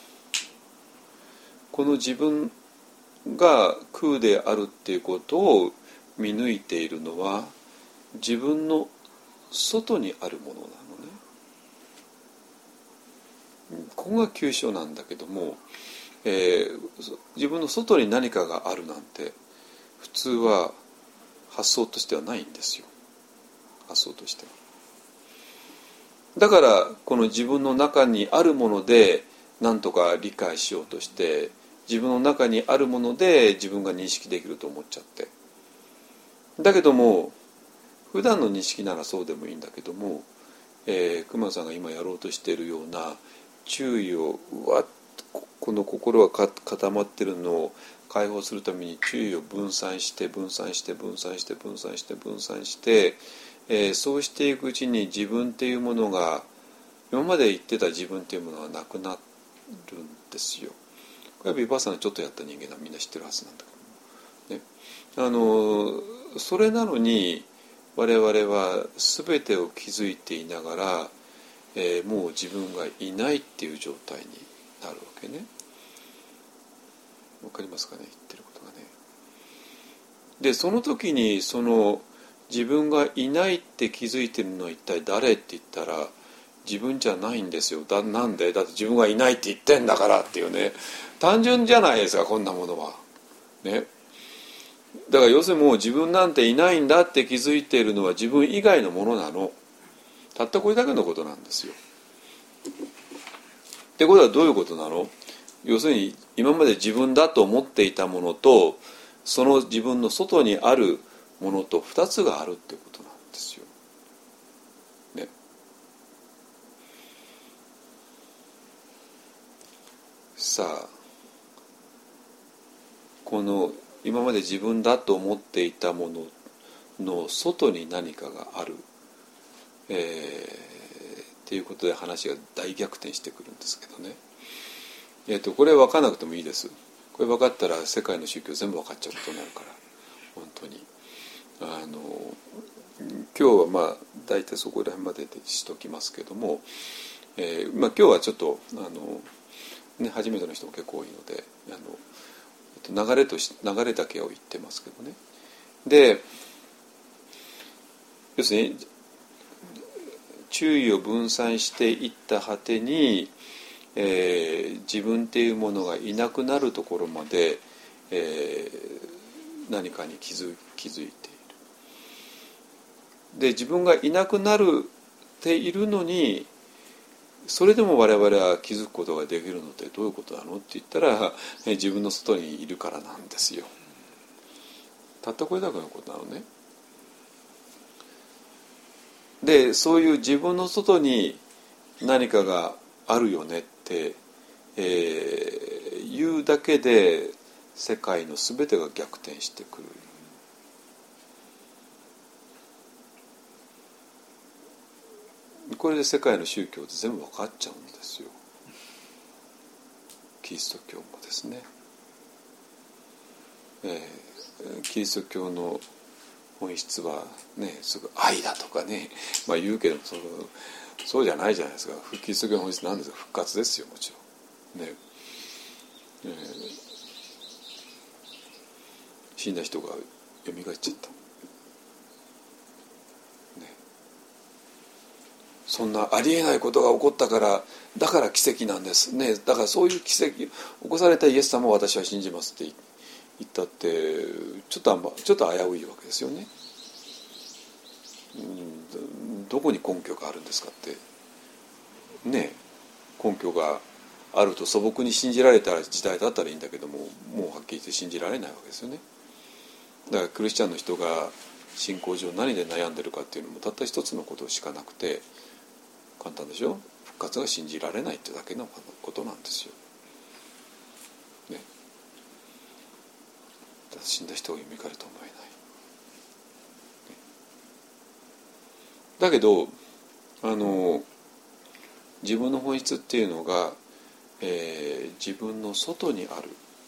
この自分が空であるっていうことを見抜いているのは自分の外にあるものなのね。ここが急所なんだけども、えー、自分の外に何かがあるなんて普通は発想としてはないんですよ。発想としては。だからこの自分の中にあるもので何とか理解しようとして、自分の中にあるもので自分が認識できると思っちゃって、だけども普段の認識ならそうでもいいんだけども、えー、熊さんが今やろうとしているような注意をうわっこの心が固まっているのを解放するために注意を分散して分散して分散して分散して分散して、 えー、そうしていくうちに自分っていうものが今まで言ってた自分っていうものがなくなるんですよ。これはヴィパッサナちょっとやった人間はみんな知ってるはずなんだけど、ね、あのそれなのに我々は全てを気づいていながら、えー、もう自分がいないっていう状態になるわけね。わかりますかね、言ってることがね。でその時にその自分がいないって気づいてるのは一体誰って言ったら自分じゃないんですよ。だなんでだって自分がいないって言ってんだからっていうね、単純じゃないですかこんなものはね。だから要するにもう自分なんていないんだって気づいているのは自分以外のものなの。たったこれだけのことなんですよ。ってことはどういうことなの？要するに今まで自分だと思っていたものとその自分の外にあるものとふたつがあるってことなんですよ。ね。さあこの今まで自分だと思っていたものの外に何かがある、えー、っていうことで話が大逆転してくるんですけどね。えーと、これ分からなくてもいいです。これ分かったら世界の宗教全部分かっちゃうことになるから本当にあの今日はまあ大体そこら辺まででしときますけども、えーまあ、今日はちょっとあの、ね、初めての人も結構多いのであの流れとし流れだけを言ってますけどね。で要するに注意を分散していった果てに、えー、自分っていうものがいなくなるところまで、えー、何かに気づ、気づいている。で自分がいなくなるっているのにそれでも我々は気づくことができるのってどういうことなのって言ったら自分の外にいるからなんですよ。たったこれだけのことなのね。でそういう自分の外に何かがあるよねって、えー、言うだけで世界の全てが逆転してくる。これで世界の宗教って全部分かっちゃうんですよ。キリスト教もですね、えー、キリスト教の本質はねすぐ愛だとかね、まあ、言うけどそのそうじゃないじゃないですか。キリスト教の本質なんですか？復活ですよもちろんね、えー、死んだ人が蘇っちゃった、ね、そんなありえないことが起こったからだから奇跡なんですね。だからそういう奇跡起こされたイエス様を私は信じますって言ったってちょっとあんまちょっと危ういわけですよね。どこに根拠があるんですかってね。根拠があると素朴に信じられた時代だったらいいんだけども、もうはっきり言って信じられないわけですよね。だからクリスチャンの人が信仰上何で悩んでるかっていうのもたった一つのことしかなくて簡単でしょ。復活が信じられないってだけのことなんですよ、ね、だ死んだ人が蘇ると思えない、ね、だけどあの自分の本質っていうのが、えー、自分の外にある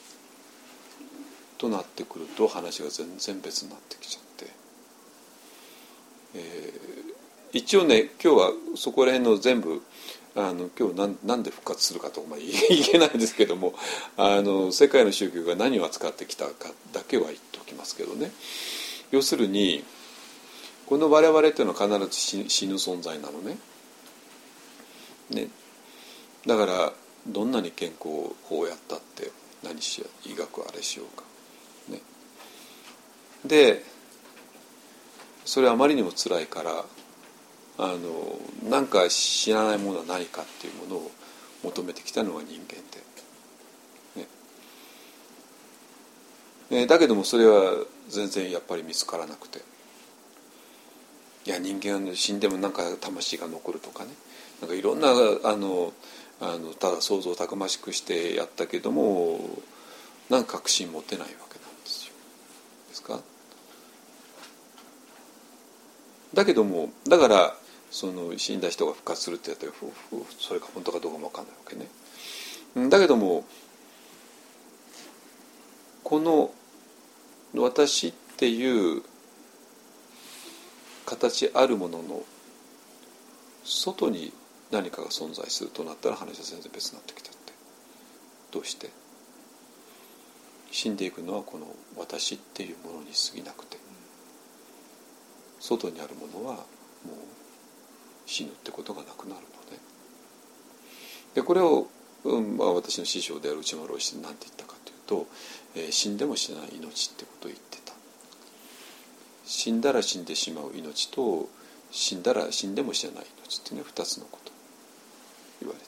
となってくると話が全然別になってきちゃって、えー、一応ね今日はそこら辺の全部あの今日 何, 何で復活するかとか、まあ、言えないですけどもあの世界の宗教が何を扱ってきたかだけは言っておきますけどね。要するにこの我々っていうのは必ず 死, 死ぬ存在なのね。ね、だからどんなに健康法をやったって何しよう医学はあれしようか、ね、でそれはあまりにも辛いからあのなんか知らないものは何かっていうものを求めてきたのが人間で、ねね、だけどもそれは全然やっぱり見つからなくて、いや人間は死んでもなんか魂が残るとかね、なんかいろんなあのあのただ想像をたくましくしてやったけどもなんか確信持てないわけなんですよ。ですか。 だけどもだからその死んだ人が復活するってやったらそれが本当かどうかも分かんないわけね。だけどもこの私っていう形あるものの外に何かが存在するとなったら話は全然別になってきたって。どうして死んでいくのはこの私っていうものに過ぎなくて、外にあるものはもう死ぬってことがなくなるので、でこれを、うんまあ、私の師匠である内丸老師何て言ったかというと、えー、死んでも死なない命ってことを言ってた。死んだら死んでしまう命と死んだら死んでも死なない命っていうね、ふたつのこと言われて、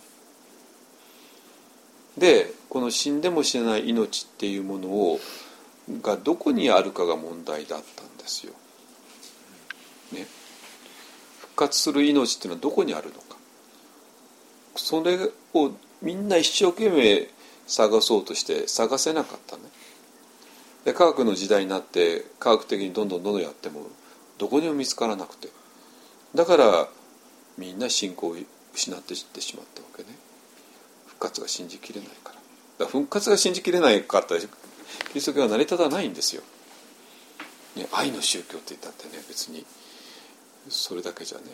でこの死んでも死なない命っていうものをがどこにあるかが問題だったんですよ、ね、復活する命っていうのはどこにあるのか、それをみんな一生懸命探そうとして探せなかったね。で科学の時代になって科学的にどんどんどんどんやってもどこにも見つからなくて、だからみんな信仰を失っていってしまったわけね。復活が信じきれないから。だから復活が信じきれないかったらキリスト教は成り立たないんですよ、ね、愛の宗教って言ったってね別にそれだけじゃね。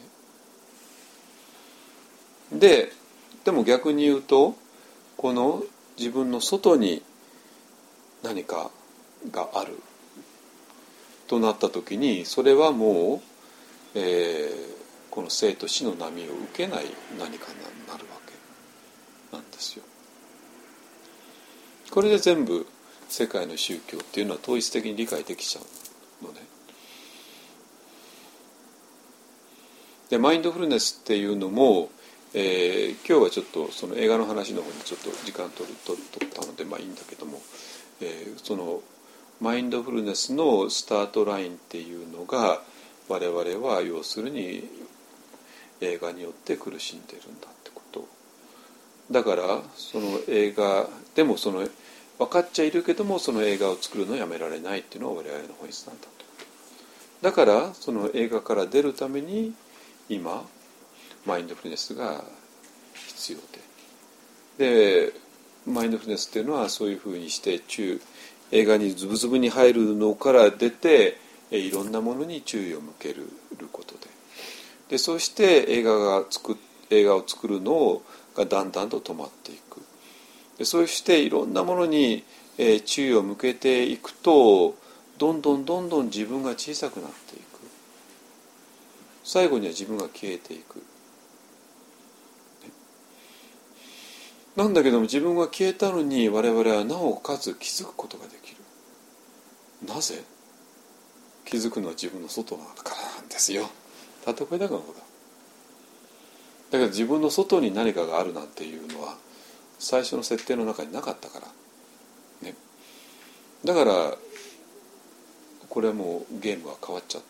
ででも逆に言うとこの自分の外に何かがあるとなった時にそれはもう、えー、この生と死の波を受けない何かになるわけなんですよ。これで全部世界の宗教っていうのは統一的に理解できちゃうのね。でマインドフルネスっていうのも、えー、今日はちょっとその映画の話の方にちょっと時間取る取ったのでまあいいんだけども、えー、そのマインドフルネスのスタートラインっていうのが我々は要するに映画によって苦しんでるんだってことだから、その映画でもその分かっちゃいるけどもその映画を作るのをやめられないっていうのは我々の本質なんだと。だからその映画から出るために今マインドフルネスが必要で、でマインドフルネスっていうのはそういうふうにして中映画にズブズブに入るのから出ていろんなものに注意を向けることで、でそうして映画が作映画を作るのがだんだんと止まっていく。でそうしていろんなものに、えー、注意を向けていくとどんどんどんどん自分が小さくなっていく。最後には自分が消えていく、ね、なんだけども自分が消えたのに我々はなおかつ気づくことができる。なぜ？気づくのは自分の外だからなんですよ。たとえこれだけのことだ。だけど自分の外に何かがあるなんていうのは最初の設定の中になかったから、ね、だからこれはもうゲームが変わっちゃった、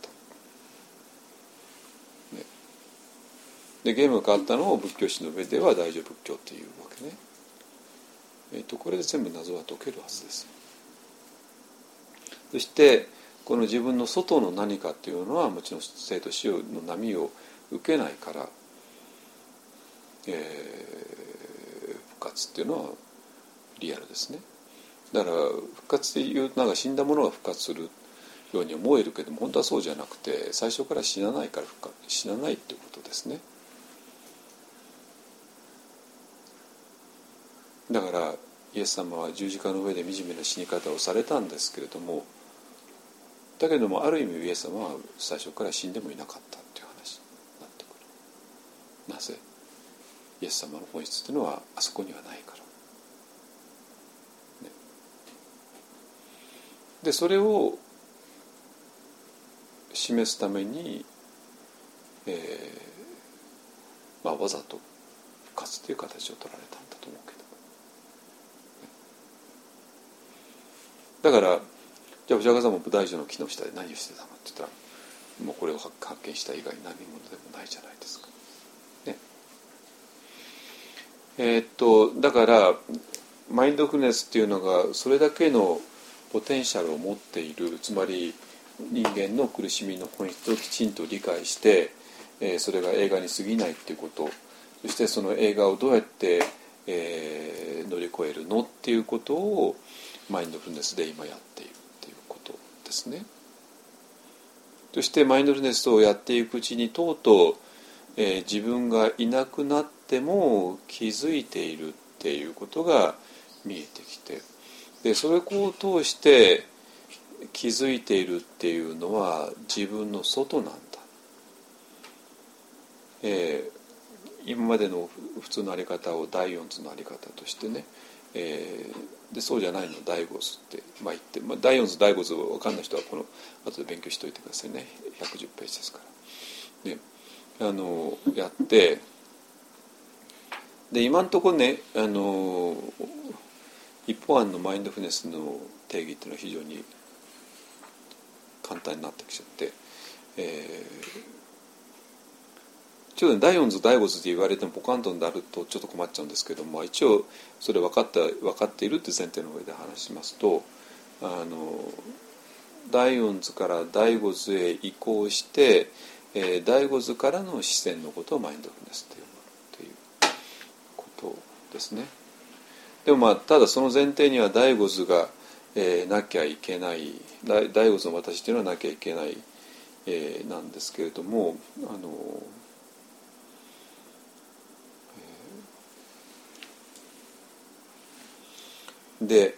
ね、でゲームが変わったのを仏教史の上では大乗仏教っていうわけね。えーと、これで全部謎は解けるはずです。そしてこの自分の外の何かっていうのはもちろん生と死の波を受けないから、えー、復活っていうのはリアルですね。だから復活っていうなんか死んだものが復活するように思えるけども本当はそうじゃなくて最初から死なないから復活死なないっていうことですね。だからイエス様は十字架の上で惨めな死に方をされたんですけれども、だけどもある意味イエス様は最初から死んでもいなかったっていう話になってくる。なぜ？イエス様の本質というのはあそこにはないから、ね、でそれを示すために、えーまあ、わざと復活という形を取られたんだと思うけど、ね、だからじゃあお釈迦様も菩提樹の木の下で何をしてたのって言ったらもうこれを発見した以外何者でもないじゃないですか、ね、えー、っとだからマインドフルネスっていうのがそれだけのポテンシャルを持っている、つまり人間の苦しみの本質をきちんと理解して、えー、それが映画に過ぎないっていうこと、そしてその映画をどうやって、えー、乗り越えるのっていうことをマインドフルネスで今やっているっていうことですね。そしてマインドフルネスをやっていくうちにとうとう、えー、自分がいなくなっても気づいているっていうことが見えてきて、でそれを通して気づいているっていうのは自分の外なんだ、えー今までの普通のあり方を第四図のあり方としてね、えー、でそうじゃないの第五図って、まあ、言って、まあ、第四図第五図分かんない人はこの後で勉強しておいてくださいね。ひゃくじゅっページですから。であのやってで今のところね、あの一方案のマインドフルネスの定義っていうのは非常に簡単になってきちゃって、えーちょっと、ね、第四図第五図って言われてもポカンとなるとちょっと困っちゃうんですけども、一応それ分かった分かっているって前提の上で話しますと、あの第四図から第五図へ移行して、えー、第五図からの視線のことをマインドフルネスというということですね。でもまあただその前提には第五図が、えー、なきゃいけない第五図の私というのはなきゃいけない、えー、なんですけれども、あので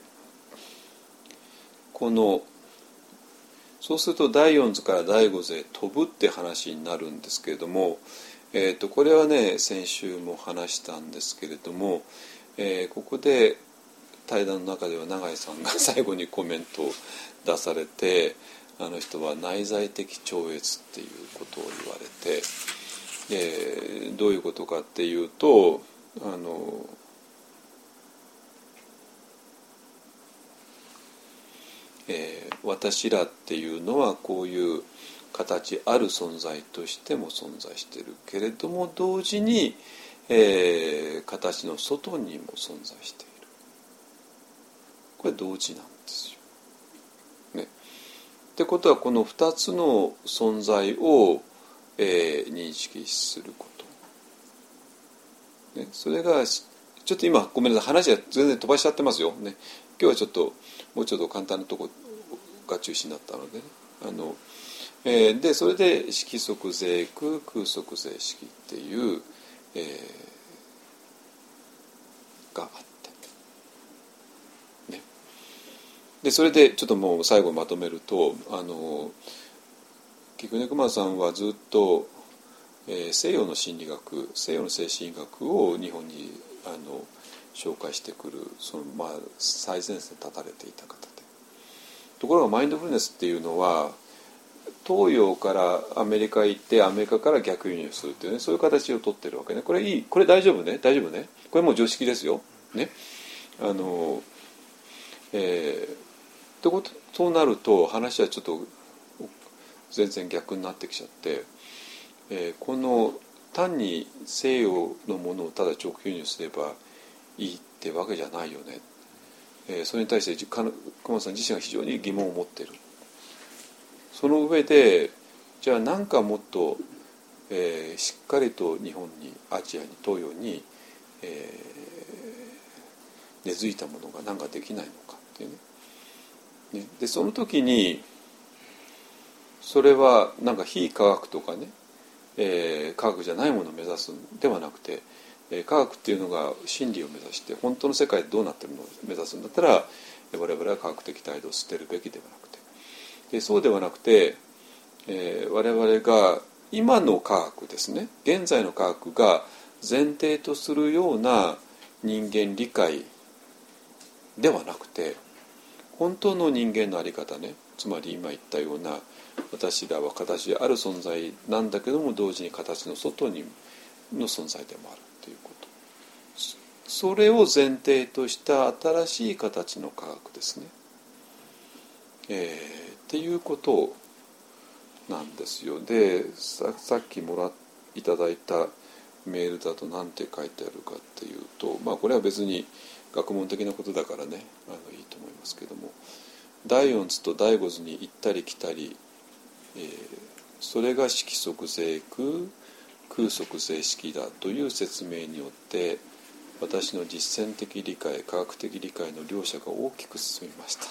このそうすると第四図から第五図へ飛ぶって話になるんですけれども、えー、とこれはね先週も話したんですけれども、えー、ここで対談の中では永井さんが最後にコメントを出されて、あの人は内在的超越っていうことを言われて、えー、どういうことかっていうと、あのえー、私らっていうのはこういう形ある存在としても存在しているけれども、同時に、えー、形の外にも存在している。これ同時なんですよ。ね。ってことはこのふたつの存在を、えー、認識すること。ね、それがちょっと今ごめんなさい、話が全然飛ばしちゃってますよ。ね、今日はちょっともうちょっと簡単なとこが中心だったので、ね、あのえー、でそれで色即是空空即是色っていう、えー、があって、ね、でそれでちょっともう最後まとめると、あの菊根熊さんはずっと、えー、西洋の心理学西洋の精神学を日本にあの紹介してくるその、まあ、最前線に立たれていた方で、ところがマインドフルネスっていうのは東洋からアメリカ行ってアメリカから逆輸入するっていうね、そういう形をとってるわけね。これいい、これ大丈夫ね、大丈夫ね、これもう常識ですよね。あのえー、ってこととなると話はちょっと全然逆になってきちゃって、えー、この単に西洋のものをただ直輸入すればいいってわけじゃないよね、えー、それに対して熊さん自身が非常に疑問を持っている。その上でじゃあ何かもっと、えー、しっかりと日本にアジアに東洋に、えー、根付いたものが何かできないのかっていうね。ねでその時にそれはなんか非科学とかね、えー、科学じゃないものを目指すんではなくて、えー、科学っていうのが真理を目指して本当の世界でどうなってるのを目指すんだったら我々は科学的態度を捨てるべきではなくて、でそうではなくて、えー、我々が今の科学ですね、現在の科学が前提とするような人間理解ではなくて、本当の人間の在り方ね、つまり今言ったような私らは形である存在なんだけども同時に形の外にの存在でもあるということ、それを前提とした新しい形の科学ですね、えー、っていうことなんですよ。で さ, さっきもらいただいたメールだと何て書いてあるかっていうと、まあこれは別に学問的なことだからね、あのいいと思いますけども、第四図と第五図に行ったり来たりえー、それが色即是空、空即是色だという説明によって私の実践的理解、科学的理解の両者が大きく進みましたって。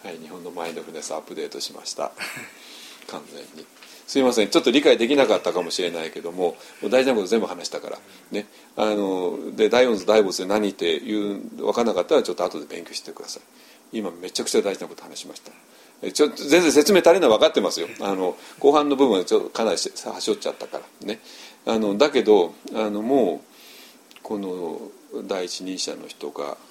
はい、日本のマインドフルネスアップデートしました完全に。すいません、ちょっと理解できなかったかもしれないけども、もう大事なこと全部話したからね。あので大恩図大仏で何っていう分からなかったらちょっと後で勉強してください。今めちゃくちゃ大事なこと話しました。ちょっと全然説明足りない分かってますよ。あの後半の部分はちょっとかなりはしょっちゃったからね。あのだけどあのもうこの第一人者の人があの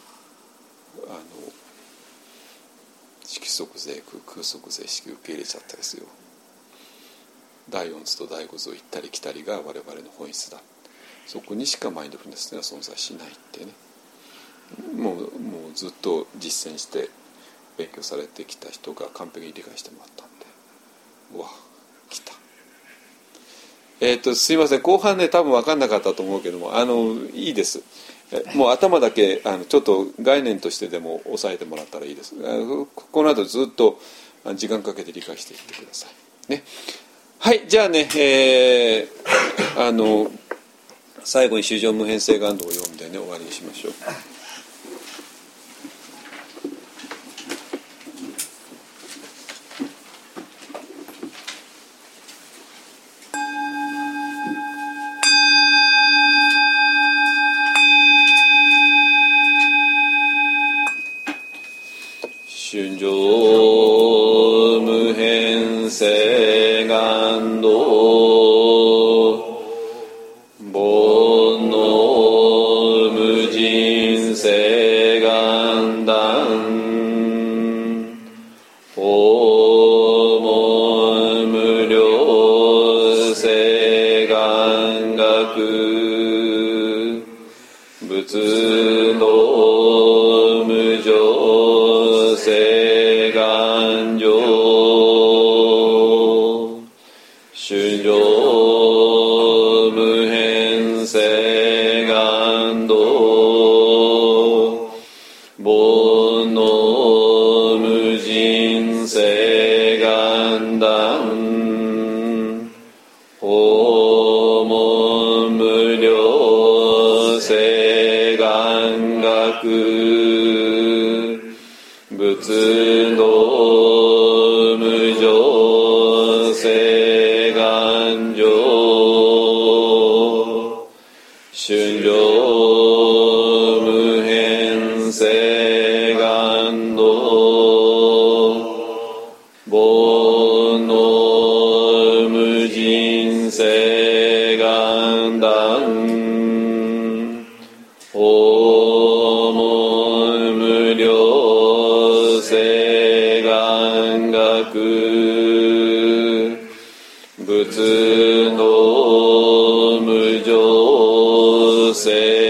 色即是空、空即是色受け入れちゃったですよ。第四図と第五図を行ったり来たりが我々の本質だ。そこにしかマインドフルネスが存在しないってね。もう、もうずっと実践して勉強されてきた人が完璧に理解してもらったんで、うわ来た。えっとすいません、後半ね多分分かんなかったと思うけども、あのいいです。もう頭だけあのちょっと概念としてでも押さえてもらったらいいです。この後ずっと時間かけて理解していってくださいね。はい、じゃあね、えー、あの最後に衆生無変性願道を読んでね終わりにしましょう。衆生無変性願道、煩悩無尽性願断、訪問無量性願学、仏道無常性願上、衆生無変性願道、煩悩無尽性願断、訪問無量性願学、仏道無常性願上、衆生無変性願道、煩悩無尽性願断、訪問無量性願学、仏道無常性